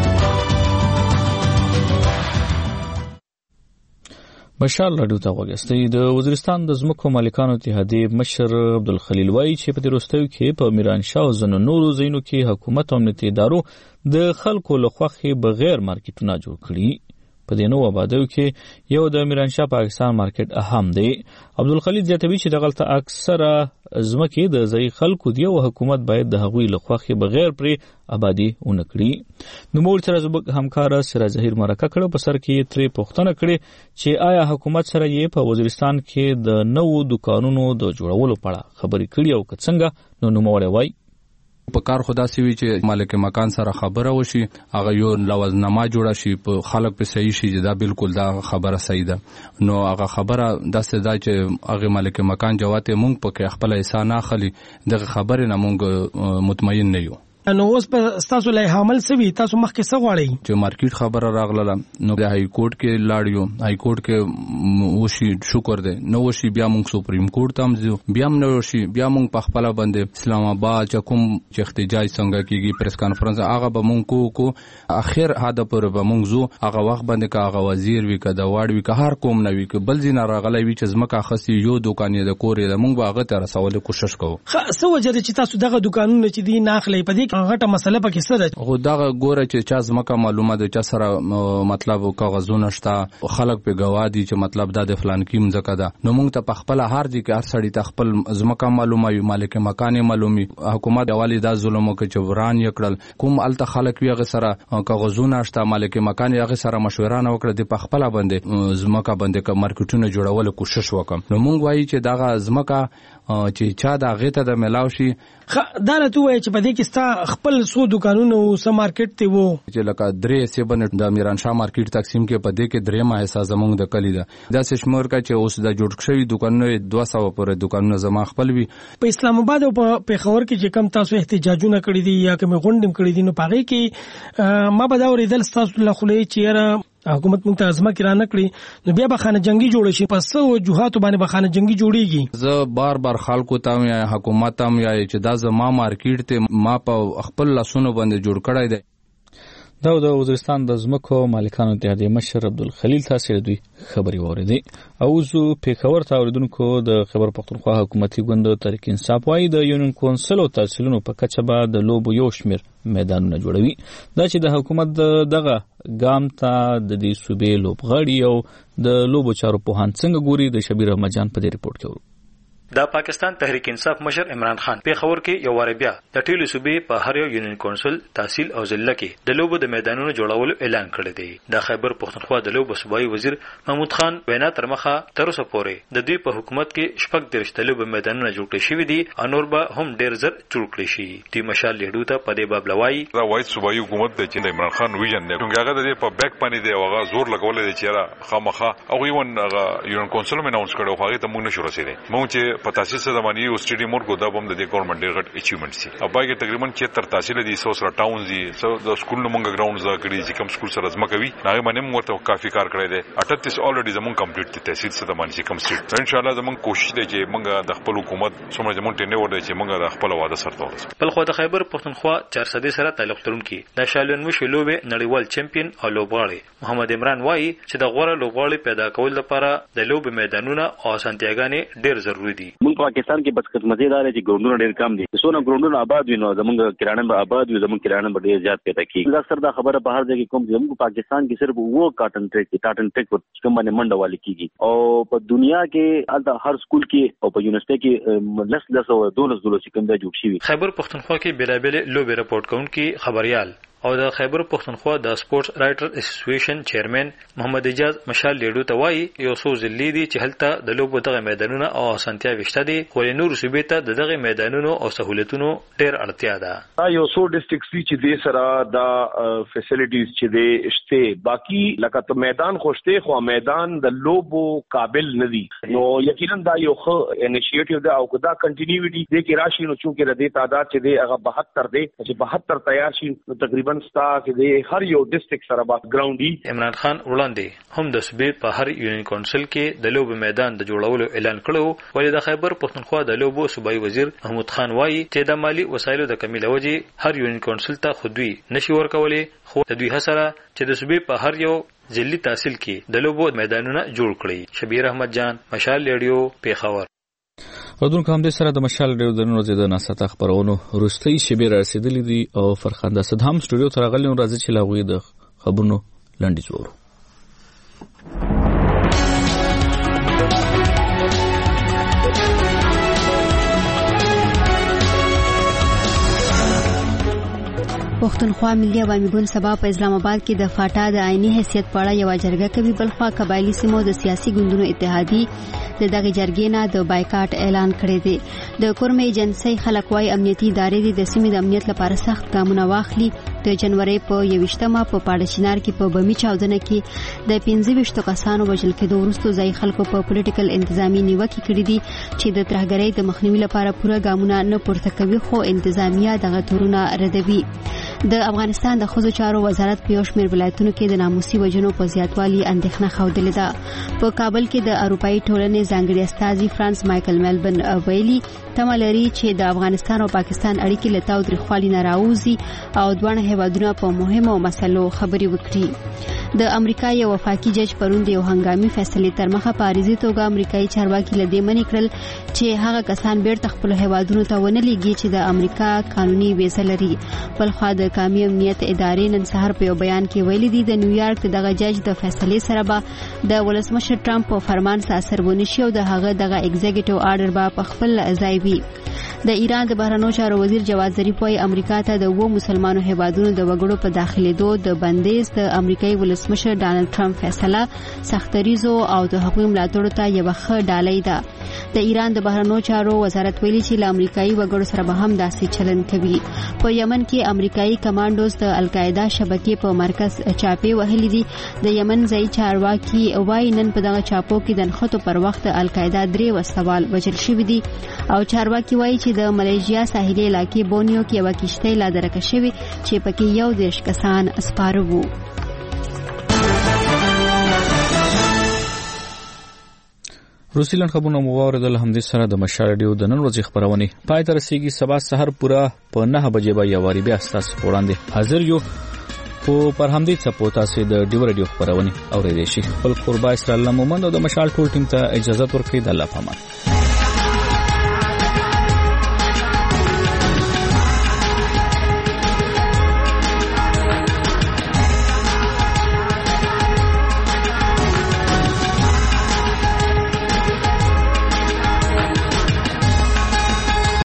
مشال راډیو ته غوږیستی. د وزیرستان د ځمکو مالکانو اتحادیې مشر عبدالخلیل وایي چې په وروستیو کې په میرانشاه او ځینو نورو ځایونو کې حکومت او امنیتي ادارو د خلکو له خوښې بغیر مارکیټونه جوړ کړي. په دې نو آبادیو کې یو د میرانشاه پاکستان مارکیټ اهم دی. عبدالخلیل زیاتوي چې دغلته اکثره ځمکې د ځای خلکو دی او حکومت باید د هغوی له خوښې بغیر پرې آبادي ونه کړي. نوموړي سره زموږ همکاره سراج ظهیر مرکه کړې په سر کې ترې پوښتنه کړې چې آیا حکومت سره یې په وزیرستان کې د نوو دکانونو د جوړولو په اړه خبرې کړي او که څنګه. نو نوموړی وایي په کار خدا سی وی چې مالک مکان سره خبره وشي هغه یو لوازنامه جوړه شي په خلک په صحیح شي دا بالکل دا خبره صحیح ده. نو هغه خبره داسې دا چې هغه مالک مکان جواته مونږ په خپل حساب نه خلی دغه خبره نه مونږ مطمئن نه یو. نو اوس په تاسو له حمل سوي تاسو مخکې څه غواړئ چې مارکیټ خبره راغله نو د های کورټ کې لاړیو های کورټ کې وشي شکر دی نو وشي بیا موږ سپریم کورټ ته ځو بیا موږ وشي بیا موږ په خپل باندې اسلام آباد چې کوم چې احتجاج څنګه کیږي پریس کانفرنس هغه به موږ کو اخر هدا پر به موږ زو هغه وخت باندې کا هغه وزیر وی کده واړ وی که هر کوم نوي که بل ځین راغلی وی چې زمکه خسي یو دکانې د کورې د موږ هغه ته رسول کوشش کوو. څه وجه چې تاسو دغه دکانونه چې دی ناخلې په دې غټه مسله پکې څه ده؟ خو دا ګوره چې چا زمکه معلومه ده چې سره مطلب کاغذونه شته خلک په گوادي چې مطلب دا د فلان کیم زکه ده نو موږ ته په خپل هر دي کې هر سړی ته خپل زمکه معلومه وي مالک مکان معلومي حکومت دیوالي دا ظلم وکړي چې وران یکړل کوم الته خلک وی غ سره کاغذونه شته مالک مکان یې غ سره مشوره نه وکړه د په خپل باندې زمکه باندې ک مارکیټونه جوړول کوشش وکم. نو موږ وایي چې دا زمکه چې چا دا غیته د ملاو شي دا نه توه چې په دې کې ستا خپل سو دکانونه او سم مارکیټ ته وو چې لکه درې سیبن د میرانشاه مارکیټ تقسیم کې په دې کې درې ما حصہ زمونږ د کلی ده دا شمیر کا چې اوس د جوړ شوی دکانونه 200 پورې دکانونه زما خپل وي. په اسلام آباد او په پیښور کې چې کم تاسو احتجاجونه کړی دي یا کوم غونډې کړی دي نو پاره کې ما به دا ورېدل تاسو له خلې چې حکومت مونږ ته ازمه کې را نکړي نو بیا به خانه جنگي جوړ شي پس او جوهات باندې به خانه جنگي جوړيږي. زه بار خلکو ته یا حکومت ته یا چې دا زما مارکیټ ته ما په خپل لاسونو باندې جوړ کړای دی. دا د وزیرستان د ځمکو مالکانو اتحادیې مشر عبدالخلیل تاسو دوی خبري واوریدي. او زه پیښور ته اوریدونکو د خیبر پختونخوا حکومتي ګوند تحریک انصاف وايي د یونین کونسل او تحصیلونو په کچه به د لوبو یو شمیر میدانونه جوړوي. دا چې د حکومت دغه ګام ته د دې صوبې لوبغاړي او د لوبو چارو پوهان څنګه ګوري د شبیر احمد جان په دې ریپورت کې ورو. د پاکستان تحریک انصاف مشر عمران خان پیښور کې یو واره بیا د ټیلو صوبې په هر یو یونین کونسل تحصیل او ضلع کې د لوبو د میدانونو جوړولو اعلان کړی دی. د خیبر پختونخوا د لوبو صوبایي وزیر محمود خان وینا تر مخه تر اوسه پورې د دوی په حکومت کې شپږ درشت لوبو میدانونه جوړ کړي شوي دي او نور به هم ډیر زر جوړ کړي شي. دوی مشال لیډو ته په دې باب لوایي دا وایي صوبایي حکومت د عمران خان ویژن دی څنګه هغه د په بیک باندې دی هغه زور لګول دي چې را خامخه او یو یونین کونسل مې ناونس کړو هغه ته موږ نشو رسیدي موږ چې په تاسیس د یو سټیډیم ورکو دا هم د ګورنمنت ډېر غټ اچیومنټ سي او باقي تقریبا 76 تحصیل دي 100 ټاونز دي د سکول نو مونږ ګراوندز کړي چې کوم سکول سره زما کوي هغه باندې موږ ته کافي کار کړی دی 38 الریډي زمون کمپلیټ دي تحصیل سره باندې کوم سټ ان شاء الله زمون کوشش دی چې موږ د خپل حکومت څومره زمون ټینه ور دي چې موږ د خپل واده سره ورسو. بل خو د خیبر پختونخوا 400 سره تعلق لرونکي د شالون مشو لوبه نړیوال چمپیون او لوبغاړي محمد عمران وایي چې د غوړه لوبغاړي پیدا کول لپاره د لوبه میدانونه او سانتیاګانې ډېر ضروری دي. موږ پاکستان کې بس خدمتي چې ګراوندونه ډېر کم دي څونه ګراوندونه آباد وي نو زمونږ کرانه به آباد وي زمونږ کرانه به ډېر زیات پیدا کیږي. اکثر دا خبره په هر ځای کې کوم زموږ پاکستان کې صرف وو کاټن ټریک کوم باندې منډه والی کیږي او په دنیا کې هر سکول کې او په یونیورسيټي کې لس او 12 سکند جوړ شي. خیبر پختونخوا کې بیلابل لوبې رپورټ کوونکي خبريال او د خیبر پختونخوا د سپورتس رائټر اسوسییشن چیرمن محمد اجاز مشال لیډو ته وایي یو څو ځلې دي چې هلته د لوبو دغه میدانونه او اسانتیا وشته دي خو نور صوبې ته دغه میدانونو او سہولتونو ډېر اړتیا ده. یو څو ډیسټریکټس چې د سره د فیسیلیټیز چې د شته باقی لکه ته میدان خوشته خو میدان د لوبو قابل ندي نو یقینا دا یو ښه انیشیټیو ده او دا کنټینیوټی د کې راشي نو چې د تعداد چې د هغه 72 دی چې 72 تیار شي نو تقریبا ستا کې د هر یو ډیسټریکټ سره با ګراوند دی. عمران خان وړاندې هم د صوبې په هر یونین کونسل کې د لوبو میدان د جوړولو اعلان کړو ولې د خیبر پختونخوا د لوبو صوبایي وزیر محمود خان وایي چې د مالی وسایلو د کمی له وجې هر یونین کونسل ته خودوي نشي ورکولې خو د دوی هڅه چې د صوبې په هر یو ځلي تحصیل کې د لوبو میدانونه جوړ کړي. شبیر احمد جان مشال ریډیو پیښور. ودونکو هم د سره د مشال ډیو د نورو زیاده ناسته خبرونو روستي شبیر رسیدلې دي او فرخنده صد هم سټوډیو ته راغلي راځي چې لاغوي د خبرونو لنډی زور. پښتونخوا ملي عوامي ګوند سبا په اسلام آباد کې د فاټا د عیني حیثیت په اړه یو جرګه کوي. بلخوا قبایلی سیمو د سیاسي ګوندونو اتحادیې د دغه جرګې نه د بایکاټ اعلان کړی دی. د کورمې ایجنسۍ خلک وايي امنیتي ادارې د سیمې د امنیت لپاره سخت ګامونه واخلي. د جنوري په 21مه په پاړچینار کې په بمی چاودنه کې د 25 کسانو وژل کېدو وروسته ځای خلکو په پولیټیکل انتظامی نیوکې کړې دي چې د ترهګرۍ د مخنیوي لپاره پوره ګامونه نه پورته کوي، خو انتظامیه دغه تورونه ردوي. د افغانستان د ښځو چارو وزارت په یو شمېر ولایتونو کې د ناموسي وژنو په زیاتوالي اندېښنه ښودلې ده. په کابل کې د اروپایي ټولنې ځانګړي استازي فرانس مایکل میلبن ویلي تمه لري چې د افغانستان او پاکستان اړیکې له تاوتریخوالي نه راوځي او دواړه هیوادونه په مهمو مسلو خبرې وکړي. د امریکا یو وفاقي جج پرون د یو هنګامي فیصلې تر مخه په عارضي توګه امریکایي چارواکي له دې منع کړل چې هغه کسان بیرته خپل هیوادونو ته ونه لیږي چې د امریکا قانوني ویزه لري. بلخوا د قومي امنیت ادارې نن سهار په یو بیان کې ویلي دي د نیویارک دغه جج د فیصلې سره به د ولسمشر ټرمپ په فرمان اثر ونشي او د هغه دغه ایگزیکټیو آرډر به په خپل ځای وي. د ایران د بهرنیو چارو وزیر جواد ظریف وايي امریکا ته د 2 مسلمانو هیوادونو د وګړو په داخليدو د بندیز د امریکایي ولسمشر ډانلډ ټرمپ فیصله سختریزو او د حقوقي ملاتړ ته یو ښه ډالۍ ده. د ایران د بهرنیو چارو وزارت ویلي چې له امریکایي وګړو سره به هم داسې چلند کوي. په یمن کې امریکایي کمانډوز د القاعده شبکې په مرکز چاپې وهلي دي. د یمن ځای چارواکي وايي نن په دغه چاپو کې د نښتو پر وخت د القاعده 3 وسوال وژل شوي دي او چارواکي وايي چې د ملیشیا ساحلي علاقې بونیو کې یو کشتۍ لا درکه شوې چې پکې 11 کسان سپاره وو. روسي لنډ خبرونه مو واوریدل. همدې سره د مشال رادیو د نن ورځې خبرونه پای ته رسیږي. سبا سحر پوره په 9 بجې به یو واری بیا ستاسو وړاندې حاضر یو. خو پر همدې څپو تاسو د ډیو رادیو خبرونه اورئ شي. خپل قربا اسرائیل مومند او د مشال ټول ټیم ته اجازه ورکړئ. د الله پامان.